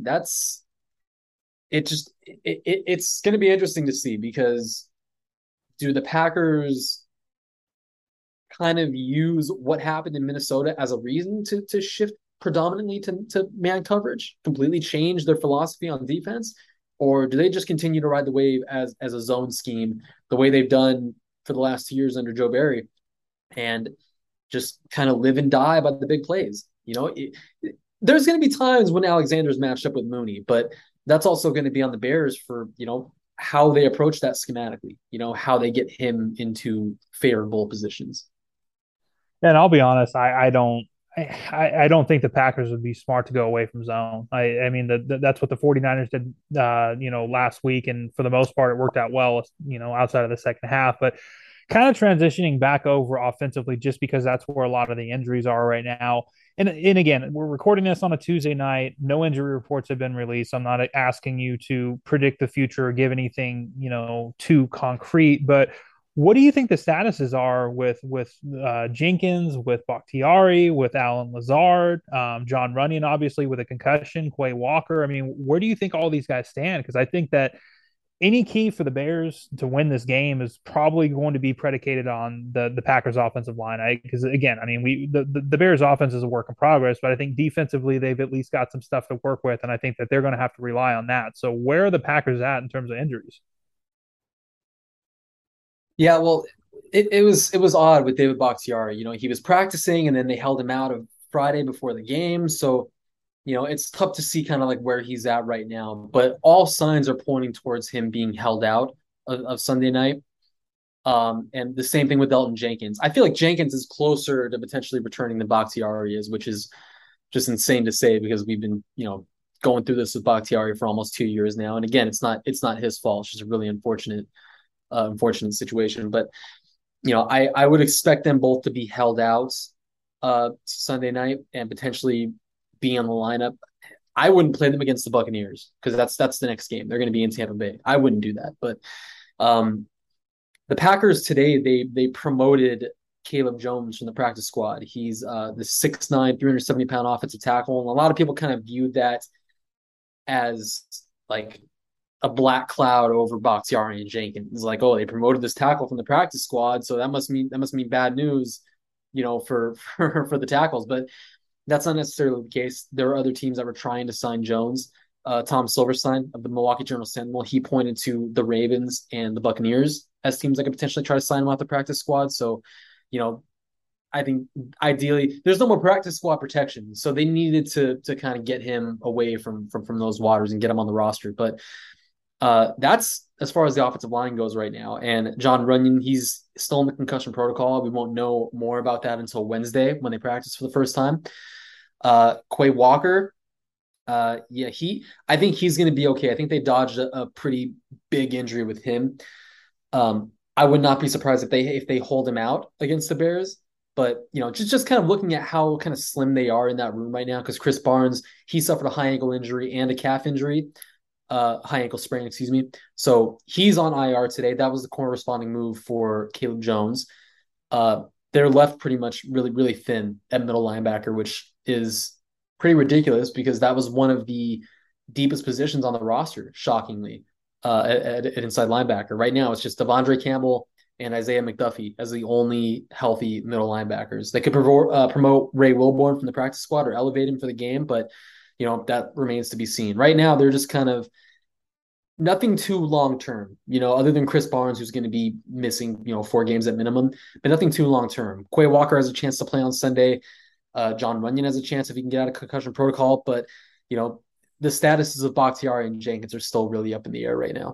it's going to be interesting to see, because do the Packers kind of use what happened in Minnesota as a reason to shift predominantly to man coverage, completely change their philosophy on defense? Or do they just continue to ride the wave as a zone scheme, the way they've done for the last 2 years under Joe Barry, and just kind of live and die by the big plays? There's going to be times when Alexander's matched up with Mooney, but that's also going to be on the Bears for, how they approach that schematically, how they get him into favorable positions.
And I'll be honest, I don't think the Packers would be smart to go away from zone. I mean, that's what the 49ers did, last week. And for the most part, it worked out well, outside of the second half. But kind of transitioning back over offensively, just because that's where a lot of the injuries are right now. And again, we're recording this on a Tuesday night. No injury reports have been released. I'm not asking you to predict the future or give anything, too concrete. But what do you think the statuses are with Jenkins, with Bakhtiari, with Alan Lazard, John Runyan, obviously with a concussion, Quay Walker? I mean, where do you think all these guys stand? Because I think that any key for the Bears to win this game is probably going to be predicated on the Packers' offensive line. Because again, I mean, the Bears' offense is a work in progress, but I think defensively they've at least got some stuff to work with, and I think that they're going to have to rely on that. So where are the Packers at in terms of injuries?
Yeah, well, it was odd with David Bakhtiari. He was practicing, and then they held him out of Friday before the game. So, it's tough to see kind of like where he's at right now. But all signs are pointing towards him being held out of Sunday night. And the same thing with Elgton Jenkins. I feel like Jenkins is closer to potentially returning than Bakhtiari is, which is just insane to say, because we've been, going through this with Bakhtiari for almost 2 years now. And again, it's not his fault. It's just a really unfortunate situation. But I would expect them both to be held out Sunday night and potentially be on the lineup. I wouldn't play them against the Buccaneers, because that's the next game. They're going to be in Tampa Bay. I wouldn't do that. But the Packers today, they promoted Caleb Jones from the practice squad. He's the 6'9", 370-pound offensive tackle, and a lot of people kind of viewed that as like a black cloud over Bakhtiari and Jenkins. Like, oh, they promoted this tackle from the practice squad, so that must mean bad news, for the tackles. But that's not necessarily the case. There were other teams that were trying to sign Jones. Tom Silverstein of the Milwaukee Journal-Sentinel, he pointed to the Ravens and the Buccaneers as teams that could potentially try to sign him off the practice squad. So, I think ideally there's no more practice squad protection, so they needed to kind of get him away from those waters and get him on the roster. But that's as far as the offensive line goes right now. And John Runyan, he's still in the concussion protocol. We won't know more about that until Wednesday when they practice for the first time. Quay Walker, I think he's going to be okay. I think they dodged a pretty big injury with him. I would not be surprised if they hold him out against the Bears. But, just kind of looking at how kind of slim they are in that room right now, because Chris Barnes, he suffered a high ankle injury and a calf injury. High ankle sprain, excuse me. So he's on IR today. That was the corresponding move for Caleb Jones. They're left pretty much really, really thin at middle linebacker, which is pretty ridiculous, because that was one of the deepest positions on the roster, shockingly, at inside linebacker. Right now, it's just Devondre Campbell and Isaiah McDuffie as the only healthy middle linebackers. They could promote Ray Wilborn from the practice squad or elevate him for the game, but that remains to be seen. Right now, they're just kind of nothing too long-term, other than Chris Barnes, who's going to be missing, 4 games at minimum, but nothing too long-term. Quay Walker has a chance to play on Sunday. John Runyan has a chance if he can get out of concussion protocol, but, the statuses of Bakhtiari and Jenkins are still really up in the air right now.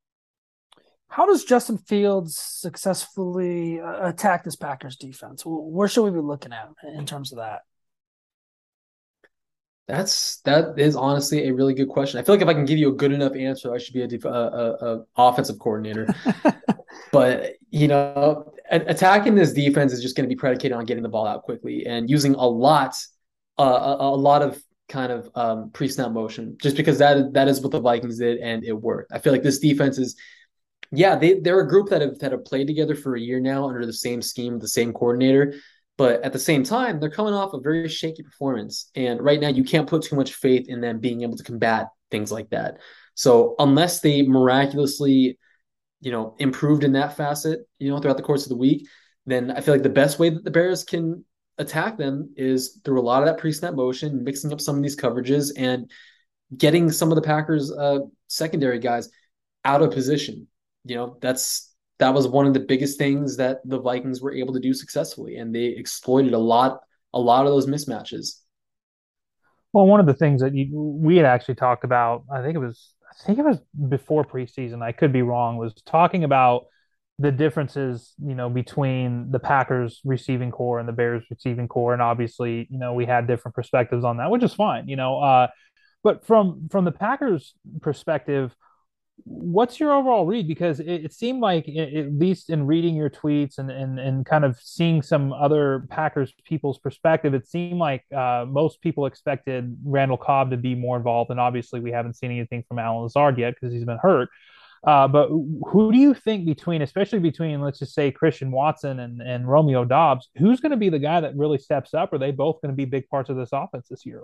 How does Justin Fields successfully attack this Packers defense? Where should we be looking at in terms of that?
That is honestly a really good question. I feel like if I can give you a good enough answer, I should be a offensive coordinator. But attacking this defense is just going to be predicated on getting the ball out quickly and using a lot of kind of pre-snap motion, just because that is what the Vikings did and it worked. I feel like this defense is, yeah, they're a group that have played together for a year now under the same scheme, the same coordinator. But at the same time, they're coming off a very shaky performance. And right now, you can't put too much faith in them being able to combat things like that. So unless they miraculously, improved in that facet, throughout the course of the week, then I feel like the best way that the Bears can attack them is through a lot of that pre-snap motion, mixing up some of these coverages and getting some of the Packers secondary guys out of position. That was one of the biggest things that the Vikings were able to do successfully, and they exploited a lot of those mismatches.
Well, one of the things that we had actually talked about, I think it was before preseason, I could be wrong, was talking about the differences, between the Packers receiving core and the Bears receiving core. And obviously, we had different perspectives on that, which is fine, but from the Packers perspective, what's your overall read? Because it seemed like, at least in reading your tweets and kind of seeing some other Packers people's perspective, it seemed like most people expected Randall Cobb to be more involved. And obviously we haven't seen anything from Allen Lazard yet because he's been hurt. But who do you think especially between, let's just say, Christian Watson and Romeo Doubs, who's going to be the guy that really steps up? Are they both going to be big parts of this offense this year?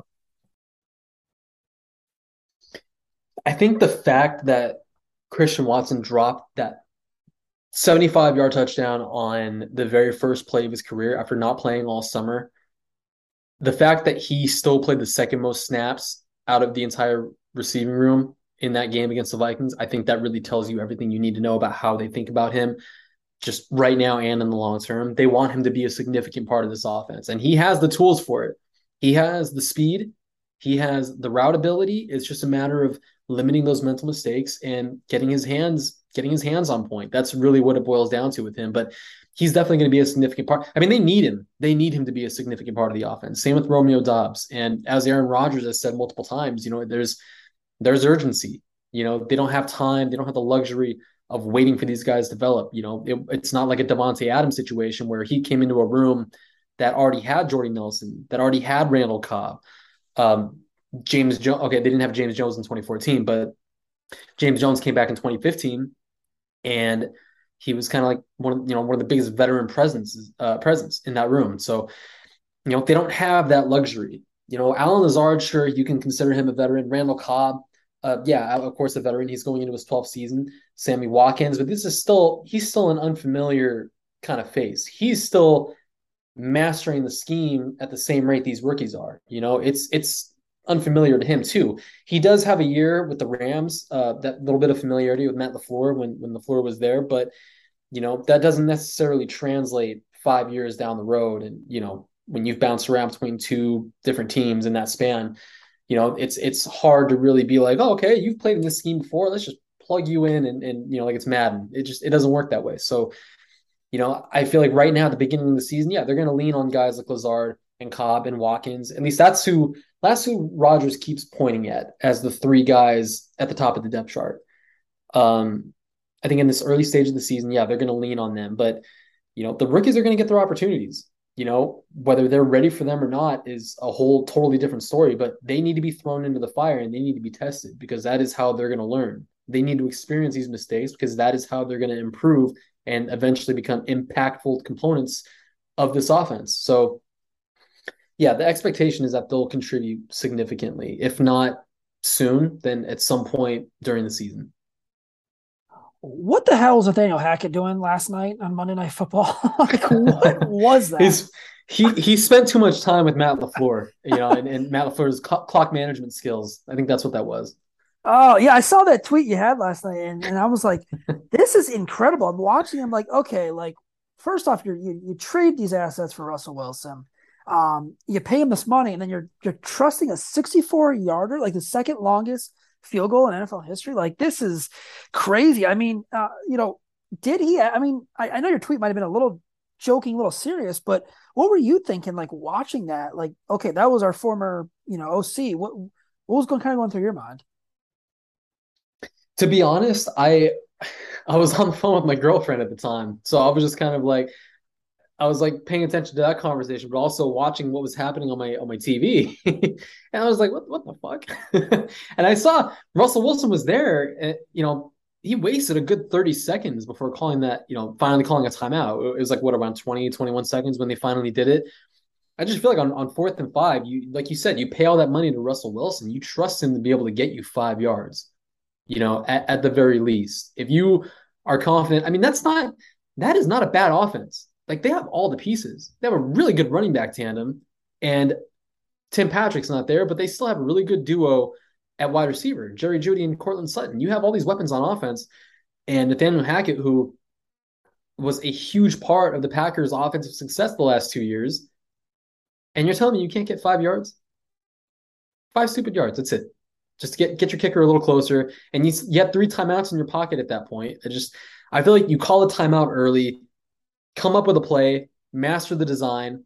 I think the fact that Christian Watson dropped that 75-yard touchdown on the very first play of his career after not playing all summer, the fact that he still played the second most snaps out of the entire receiving room in that game against the Vikings, I think that really tells you everything you need to know about how they think about him just right now and in the long term. They want him to be a significant part of this offense, and he has the tools for it. He has the speed. He has the route ability. It's just a matter of limiting those mental mistakes and getting his hands on point. That's really what it boils down to with him. But he's definitely going to be a significant part. I mean, they need him. They need him to be a significant part of the offense. Same with Romeo Doubs. And as Aaron Rodgers has said multiple times, there's urgency. They don't have time. They don't have the luxury of waiting for these guys to develop. It's not like a Davante Adams situation where he came into a room that already had Jordy Nelson, that already had Randall Cobb. James Jones. Okay, they didn't have James Jones in 2014, but James Jones came back in 2015, and he was kind of like one of the biggest veteran presence in that room. So, they don't have that luxury. Allen Lazard, sure, you can consider him a veteran. Randall Cobb, yeah, of course, a veteran. He's going into his 12th season. Sammy Watkins, but he's still an unfamiliar kind of face. He's still mastering the scheme at the same rate these rookies are. It's unfamiliar to him too. He does have a year with the Rams, that little bit of familiarity with Matt LaFleur when LaFleur was there, but that doesn't necessarily translate 5 years down the road. And when you've bounced around between two different teams in that span, it's hard to really be like, oh, okay, you've played in this scheme before, let's just plug you in and like it's Madden. It doesn't work that way. So I feel like right now at the beginning of the season, yeah, they're going to lean on guys like Lazard and Cobb and Watkins. At least that's who Rodgers keeps pointing at as the three guys at the top of the depth chart. I think in this early stage of the season, yeah, they're going to lean on them. But, the rookies are going to get their opportunities. Whether they're ready for them or not is a whole totally different story. But they need to be thrown into the fire and they need to be tested because that is how they're going to learn. They need to experience these mistakes because that is how they're going to improve and eventually become impactful components of this offense. So, yeah, the expectation is that they'll contribute significantly. If not soon, then at some point during the season.
What the hell was Nathaniel Hackett doing last night on Monday Night Football? What was that?
He spent too much time with Matt LaFleur, and Matt LaFleur's clock management skills. I think that's what that was.
Oh, yeah, I saw that tweet you had last night, and I was like, this is incredible. I'm watching him like, okay, like, first off, you trade these assets for Russell Wilson. You pay him this money, and then you're trusting a 64-yarder, like the second longest field goal in NFL history. Like, this is crazy. I mean, did he? I mean, I know your tweet might have been a little joking, a little serious, but what were you thinking, like, watching that? Like, okay, that was our former OC. What was going through your mind?
To be honest, I was on the phone with my girlfriend at the time, so I was just kind of like, I was like paying attention to that conversation, but also watching what was happening on my TV. And I was like, what the fuck? And I saw Russell Wilson was there. And, he wasted a good 30 seconds before calling that, finally calling a timeout. It was like, what, around 20, 21 seconds when they finally did it. I just feel like on 4th and 5, like you said, you pay all that money to Russell Wilson. You trust him to be able to get you 5 yards, at the very least. If you are confident, I mean, that is not a bad offense. Like, they have all the pieces. They have a really good running back tandem, and Tim Patrick's not there, but they still have a really good duo at wide receiver, Jerry Jeudy and Cortland Sutton. You have all these weapons on offense, and Nathaniel Hackett, who was a huge part of the Packers' offensive success the last 2 years, and you're telling me you can't get 5 yards? 5 stupid yards, that's it. Just get your kicker a little closer, and you have 3 timeouts in your pocket at that point. I feel like you call a timeout early, come up with a play, master the design,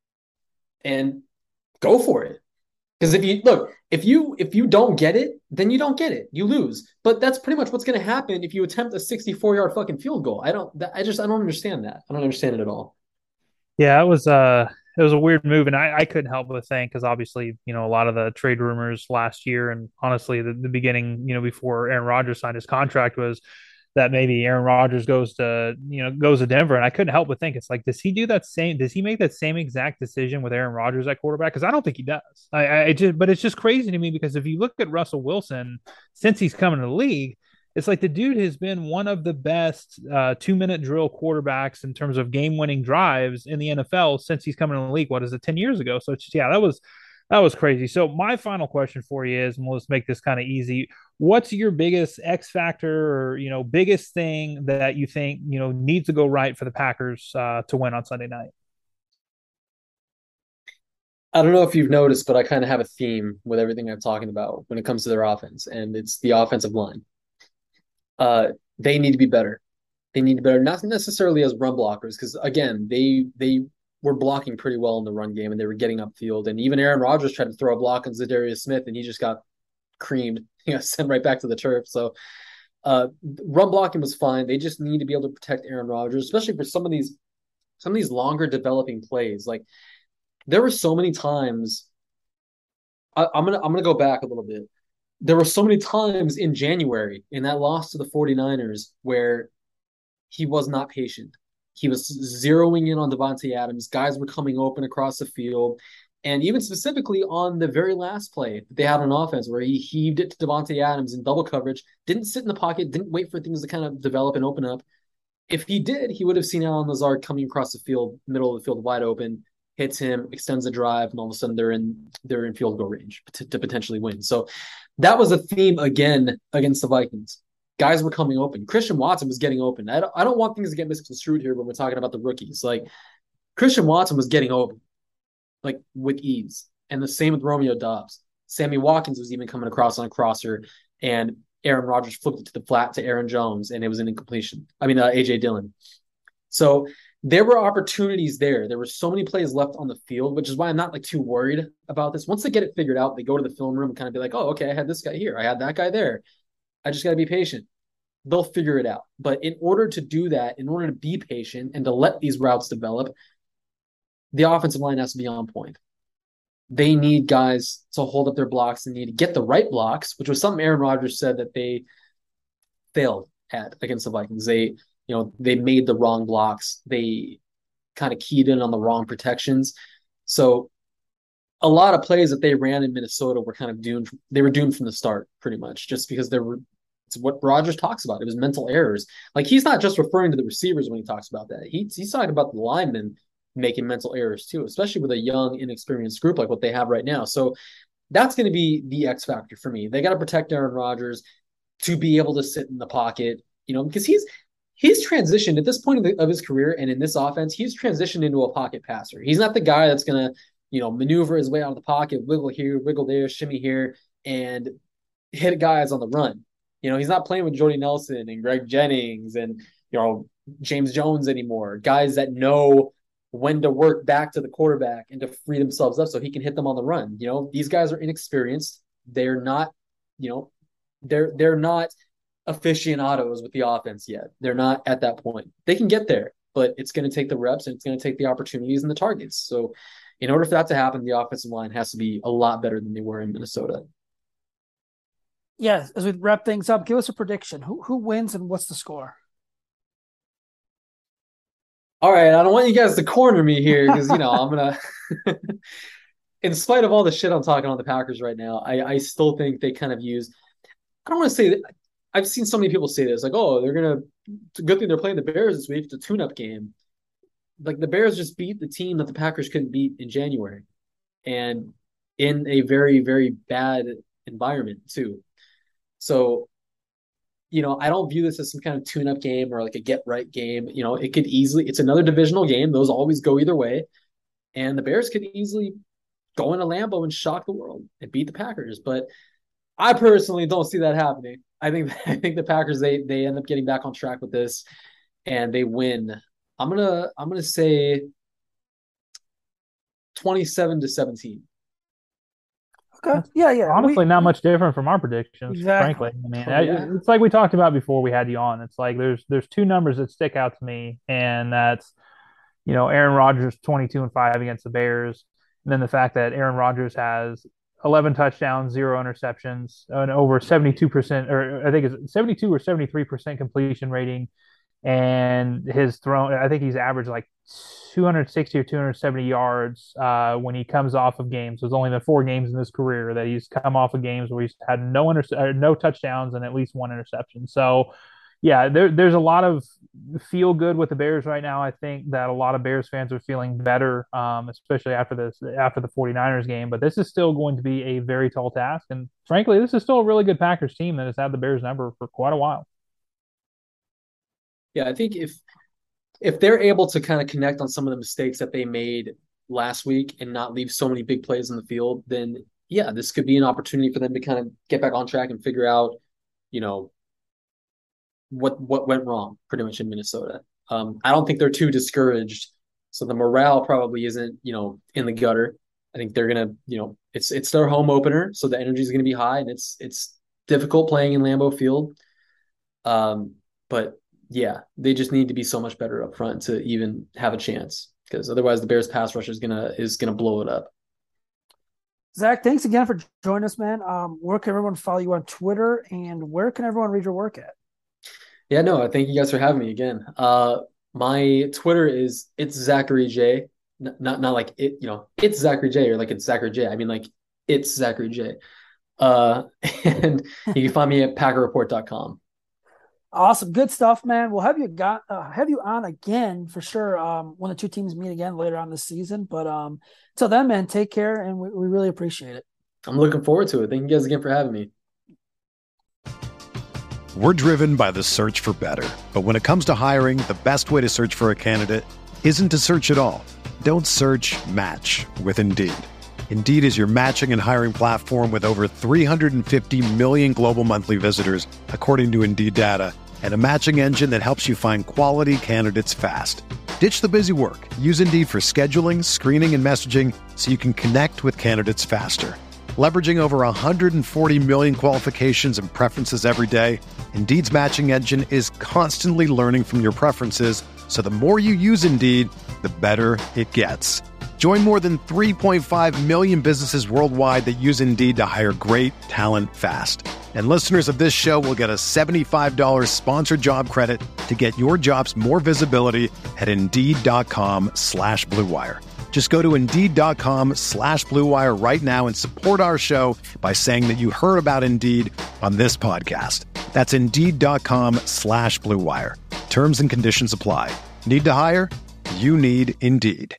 and go for it. Because if you don't get it, then you don't get it. You lose. But that's pretty much what's going to happen if you attempt a 64-yard fucking field goal. I don't understand that. I don't understand it at all.
Yeah, it was a weird move, and I couldn't help but think, because obviously, a lot of the trade rumors last year, and honestly the beginning, before Aaron Rodgers signed his contract, was that maybe Aaron Rodgers goes to Denver. And I couldn't help but think, it's like, does he make that same exact decision with Aaron Rodgers at quarterback? Because I don't think he does. But it's just crazy to me, because if you look at Russell Wilson since he's come into the league, it's like the dude has been one of the best 2-minute drill quarterbacks in terms of game-winning drives in the NFL since he's come into the league. What is it, 10 years ago? So that was crazy. So my final question for you is, and we'll just make this kind of easy. What's your biggest X factor, or, biggest thing that you think, needs to go right for the Packers to win on Sunday night?
I don't know if you've noticed, but I kind of have a theme with everything I'm talking about when it comes to their offense, and it's the offensive line. They need to be better. They need to be better, not necessarily as run blockers, because again, they were blocking pretty well in the run game, and they were getting upfield. And even Aaron Rodgers tried to throw a block on Zadarius Smith, and he just got creamed, sent right back to the turf. So run blocking was fine. They just need to be able to protect Aaron Rodgers, especially for some of these longer developing plays. Like, there were so many times. I'm gonna go back a little bit. There were so many times in January in that loss to the 49ers where he was not patient. He was zeroing in on Davante Adams. Guys were coming open across the field. And even specifically on the very last play that they had on offense, where he heaved it to Davante Adams in double coverage, didn't sit in the pocket, didn't wait for things to kind of develop and open up. If he did, he would have seen Allen Lazard coming across the field, middle of the field, wide open, hits him, extends the drive, and all of a sudden they're in field goal range to potentially win. So that was a theme again against the Vikings. Guys were coming open. Christian Watson was getting open. I don't want things to get misconstrued here when we're talking about the rookies. Like, Christian Watson was getting open, like, with ease. And the same with Romeo Doubs. Sammy Watkins was even coming across on a crosser, and Aaron Rodgers flipped it to the flat to Aaron Jones, and it was an incompletion. A.J. Dillon. So there were opportunities there. There were so many plays left on the field, which is why I'm not too worried about this. Once they get it figured out, they go to the film room and kind of be like, oh, okay, I had this guy here. I had that guy there. I just got to be patient. They'll figure it out. But in order to do that, in order to be patient and to let these routes develop, the offensive line has to be on point. They need guys to hold up their blocks. They need to get the right blocks, which was something Aaron Rodgers said that they failed at against the Vikings. They made the wrong blocks. They kind of keyed in on the wrong protections. So a lot of plays that they ran in Minnesota were kind of doomed. They were doomed from the start, pretty much, just because it's what Rodgers talks about. It was mental errors. Like, he's not just referring to the receivers when he talks about that. He's talking about the linemen making mental errors too, especially with a young, inexperienced group like what they have right now. So that's going to be the X factor for me. They got to protect Aaron Rodgers to be able to sit in the pocket, because he's transitioned at this point of his career, and in this offense, he's transitioned into a pocket passer. He's not the guy that's going to, maneuver his way out of the pocket, wiggle here, wiggle there, shimmy here, and hit guys on the run. He's not playing with Jordy Nelson and Greg Jennings and, James Jones anymore, guys that know when to work back to the quarterback and to free themselves up so he can hit them on the run. These guys are inexperienced. They're not, they're not aficionados with the offense yet. They're not at that point. They can get there, but it's going to take the reps and it's going to take the opportunities and the targets. So in order for that to happen, the offensive line has to be a lot better than they were in Minnesota.
Yes, as we wrap things up, give us a prediction. Who wins and what's the score?
All right, I don't want you guys to corner me here because, I'm going to – in spite of all the shit I'm talking on the Packers right now, I still think they kind of use – I don't want to say that – I've seen so many people say this, like, oh, they're going to – it's a good thing they're playing the Bears this week. It's a tune-up game. Like, the Bears just beat the team that the Packers couldn't beat in January and in a very, very bad environment too. So – I don't view this as some kind of tune-up game or like a get-right game. It could easily – it's another divisional game. Those always go either way. And the Bears could easily go into Lambeau and shock the world and beat the Packers. But I personally don't see that happening. I think the Packers, they end up getting back on track with this and they win. I'm gonna say 27-17.
Okay. Yeah.
Honestly, not much different from our predictions,
exactly.
Frankly. It's like we talked about before we had you on. It's like there's two numbers that stick out to me, and that's Aaron Rodgers 22-5 against the Bears, and then the fact that Aaron Rodgers has 11 touchdowns, 0 interceptions, and over 72%, or I think it's 72 or 73% completion rating, and his thrown, I think he's averaged like 260 or 270 yards when he comes off of games. There's only been 4 games in his career that he's come off of games where he's had no touchdowns and at least 1 interception. So, yeah, there's a lot of feel good with the Bears right now. I think that a lot of Bears fans are feeling better, especially after the 49ers game. But this is still going to be a very tall task. And frankly, this is still a really good Packers team that has had the Bears number for quite a while.
Yeah, I think if they're able to kind of connect on some of the mistakes that they made last week and not leave so many big plays in the field, then yeah, this could be an opportunity for them to kind of get back on track and figure out, what went wrong pretty much in Minnesota. I don't think they're too discouraged. So the morale probably isn't, in the gutter. I think they're going to, it's their home opener. So the energy is going to be high and it's difficult playing in Lambeau Field. But yeah, they just need to be so much better up front to even have a chance because otherwise the Bears pass rush is gonna blow it up.
Zach, thanks again for joining us, man. Where can everyone follow you on Twitter and where can everyone read your work at?
Yeah, no, thank you guys for having me again. My Twitter is it's Zachary J. Not like it, it's Zachary J or like it's Zachary J. I mean like it's Zachary J. And you can find me at PackerReport.com.
Awesome. Good stuff, man. We'll have you on again for sure when the two teams meet again later on this season. But till then, man, take care, and we really appreciate it.
I'm looking forward to it. Thank you guys again for having me.
We're driven by the search for better. But when it comes to hiring, the best way to search for a candidate isn't to search at all. Don't search, match with Indeed. Indeed is your matching and hiring platform with over 350 million global monthly visitors, according to Indeed data, and a matching engine that helps you find quality candidates fast. Ditch the busy work. Use Indeed for scheduling, screening, and messaging so you can connect with candidates faster. Leveraging over 140 million qualifications and preferences every day, Indeed's matching engine is constantly learning from your preferences, so the more you use Indeed, the better it gets. Join more than 3.5 million businesses worldwide that use Indeed to hire great talent fast. And listeners of this show will get a $75 sponsored job credit to get your jobs more visibility at Indeed.com/Blue Wire. Just go to Indeed.com/Blue Wire right now and support our show by saying that you heard about Indeed on this podcast. That's Indeed.com/Blue Wire. Terms and conditions apply. Need to hire? You need Indeed.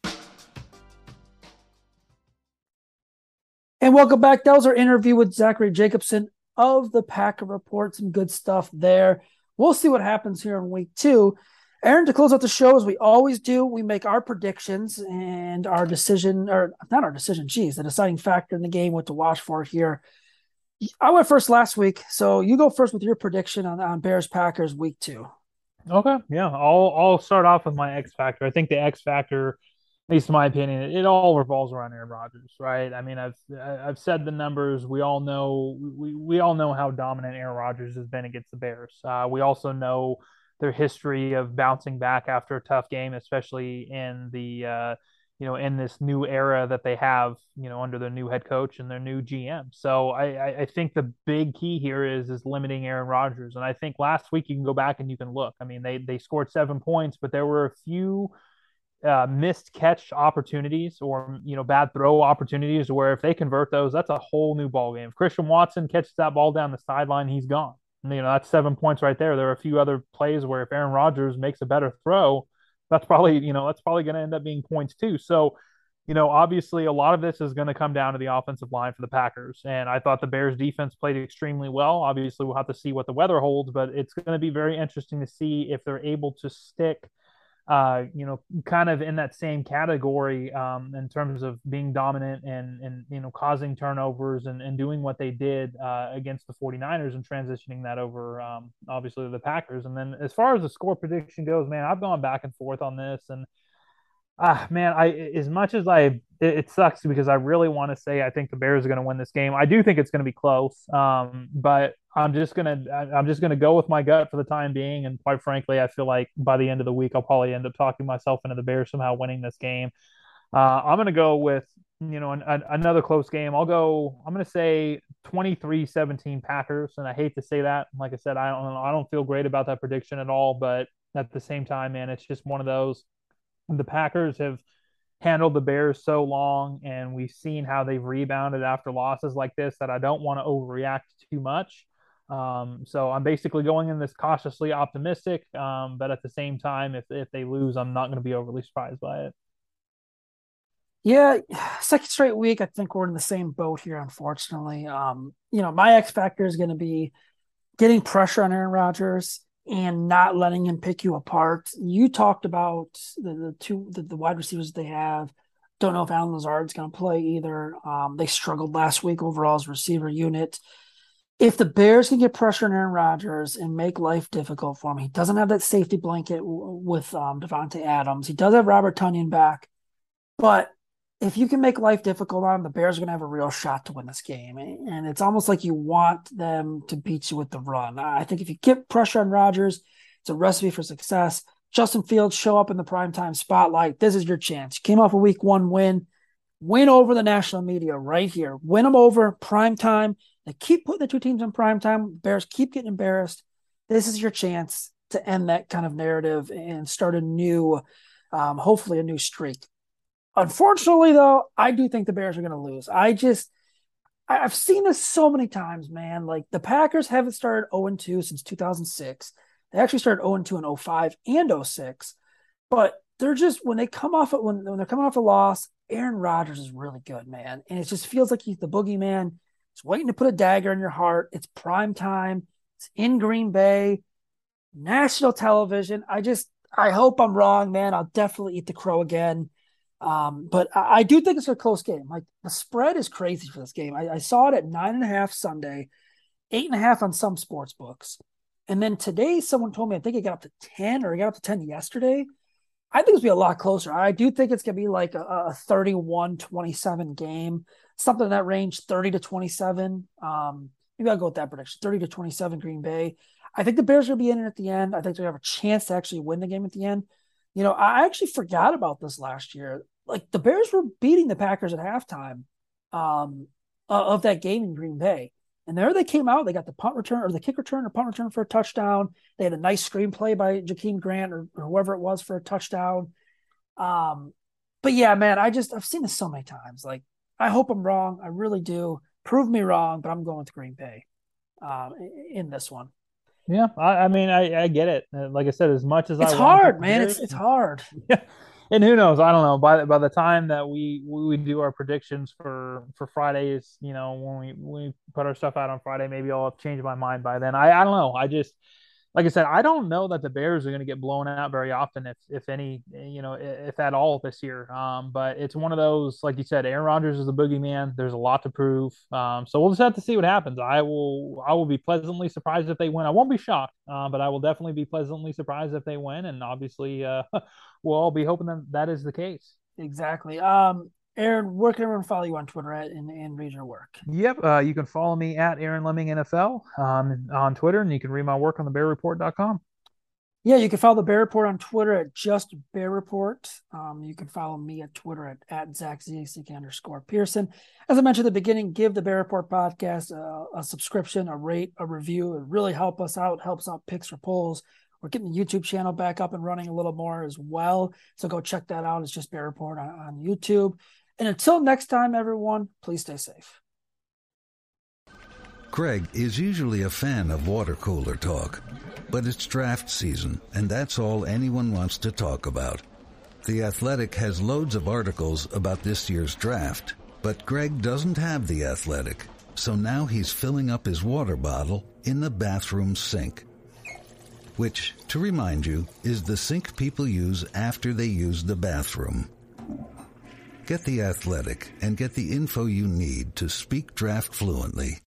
And welcome back. That was our interview with Zachary Jacobson of the Packer Report. Some good stuff there. We'll see what happens here in week 2. Aaron, to close out the show, as we always do, we make our predictions and our decision, or not our decision, the deciding factor in the game, what to watch for here. I went first last week, so you go first with your prediction on Bears-Packers week 2.
Okay, yeah. I'll start off with my X factor. I think the X factor At least in my opinion, it all revolves around Aaron Rodgers, right? I mean, I've said the numbers. We all know how dominant Aaron Rodgers has been against the Bears. We also know their history of bouncing back after a tough game, especially in the in this new era that they have, under their new head coach and their new GM. So I think the big key here is limiting Aaron Rodgers. And I think last week you can go back and you can look. I mean, they scored 7 points, but there were a few missed catch opportunities or bad throw opportunities where if they convert those, that's a whole new ball game. If Christian Watson catches that ball down the sideline, he's gone. That's 7 points right there. There are a few other plays where if Aaron Rodgers makes a better throw, that's probably going to end up being points too. So obviously a lot of this is going to come down to the offensive line for the Packers. And I thought the Bears defense played extremely well. Obviously we'll have to see what the weather holds, but it's going to be very interesting to see if they're able to stick kind of in that same category in terms of being dominant and causing turnovers and doing what they did against the 49ers and transitioning that over, obviously, to the Packers. And then as far as the score prediction goes, man, I've gone back and forth on this. And man, as much as it sucks because I really want to say I think the Bears are going to win this game. I do think it's going to be close, but I'm just gonna go with my gut for the time being. And quite frankly, I feel like by the end of the week, I'll probably end up talking myself into the Bears somehow winning this game. I'm gonna go with another close game. I'm gonna say 23-17 Packers, and I hate to say that. Like I said, I don't feel great about that prediction at all, but at the same time, man, it's just one of those. The Packers have handled the Bears so long, and we've seen how they've rebounded after losses like this that I don't want to overreact too much. So I'm basically going in this cautiously optimistic, but at the same time, if they lose, I'm not going to be overly surprised by it.
Yeah, second straight week. I think we're in the same boat here, unfortunately. My X factor is going to be getting pressure on Aaron Rodgers and not letting him pick you apart. You talked about the wide receivers they have. Don't know if Allen Lazard's going to play either. They struggled last week overall as receiver unit. If the Bears can get pressure on Aaron Rodgers and make life difficult for him, he doesn't have that safety blanket with Davante Adams. He does have Robert Tonyan back. But if you can make life difficult on him, the Bears are going to have a real shot to win this game. And it's almost like you want them to beat you with the run. I think if you get pressure on Rodgers, it's a recipe for success. Justin Fields show up in the primetime spotlight. This is your chance. You came off a week one win. Win over the national media right here. Win them over primetime. They keep putting the two teams in primetime. Bears keep getting embarrassed. This is your chance to end that kind of narrative and start a new, hopefully a new streak. Unfortunately, though, I do think the Bears are going to lose. I've seen this so many times, man. Like the Packers haven't started 0-2 since 2006. They actually started 0-2 in 05 and 06. But they're just when they're coming off a loss, Aaron Rodgers is really good, man. And it just feels like he's the boogeyman. He's waiting to put a dagger in your heart. It's prime time. It's in Green Bay, national television. I hope I'm wrong, man. I'll definitely eat the crow again. But I do think it's a close game. Like the spread is crazy for this game. I saw it at 9.5 Sunday, 8.5 on some sports books. And then today someone told me, I think it got up to 10 or it got up to 10 yesterday. I think it's going to be a lot closer. I do think it's going to be like a 31-27 game, something in that range, 30-27. Maybe I'll go with that prediction, 30-27 Green Bay. I think the Bears are going to be in it at the end. I think they're going to have a chance to actually win the game at the end. I actually forgot about this last year. Like the Bears were beating the Packers at halftime of that game in Green Bay. And there they came out. They got the punt return or the kick return or punt return for a touchdown. They had a nice screenplay by Jakeem Grant or whoever it was for a touchdown. But yeah, man, I've seen this so many times. Like, I hope I'm wrong. I really do. Prove me wrong, but I'm going with Green Bay in this one.
Yeah, I mean, I get it. Like I said, as much as
it's hard, man. It's hard.
Yeah. And who knows? I don't know. By the time that we do our predictions for Fridays, when we put our stuff out on Friday, maybe I'll have changed my mind by then. I don't know. Like I said, I don't know that the Bears are going to get blown out very often, if any, if at all this year. But it's one of those, like you said, Aaron Rodgers is the boogeyman. There's a lot to prove. So we'll just have to see what happens. I will be pleasantly surprised if they win. I won't be shocked, but I will definitely be pleasantly surprised if they win. And obviously, we'll all be hoping that is the case.
Exactly. Aaron, where can everyone follow you on Twitter at and read your work?
Yep. You can follow me at Aaron Lemming NFL on Twitter, and you can read my work on thebearreport.com.
Yeah, you can follow the Bear Report on Twitter at just Bear Report. You can follow me at Twitter at Zach _Pearson. As I mentioned at the beginning, give the Bear Report podcast a subscription, a rate, a review. It really helps us out, helps out picks or polls. We're getting the YouTube channel back up and running a little more as well. So go check that out. It's just Bear Report on YouTube. And until next time, everyone, please stay safe.
Craig is usually a fan of water cooler talk, but it's draft season, and that's all anyone wants to talk about. The Athletic has loads of articles about this year's draft, but Greg doesn't have The Athletic, so now he's filling up his water bottle in the bathroom sink. Which, to remind you, is the sink people use after they use the bathroom. Get The Athletic and get the info you need to speak draft fluently.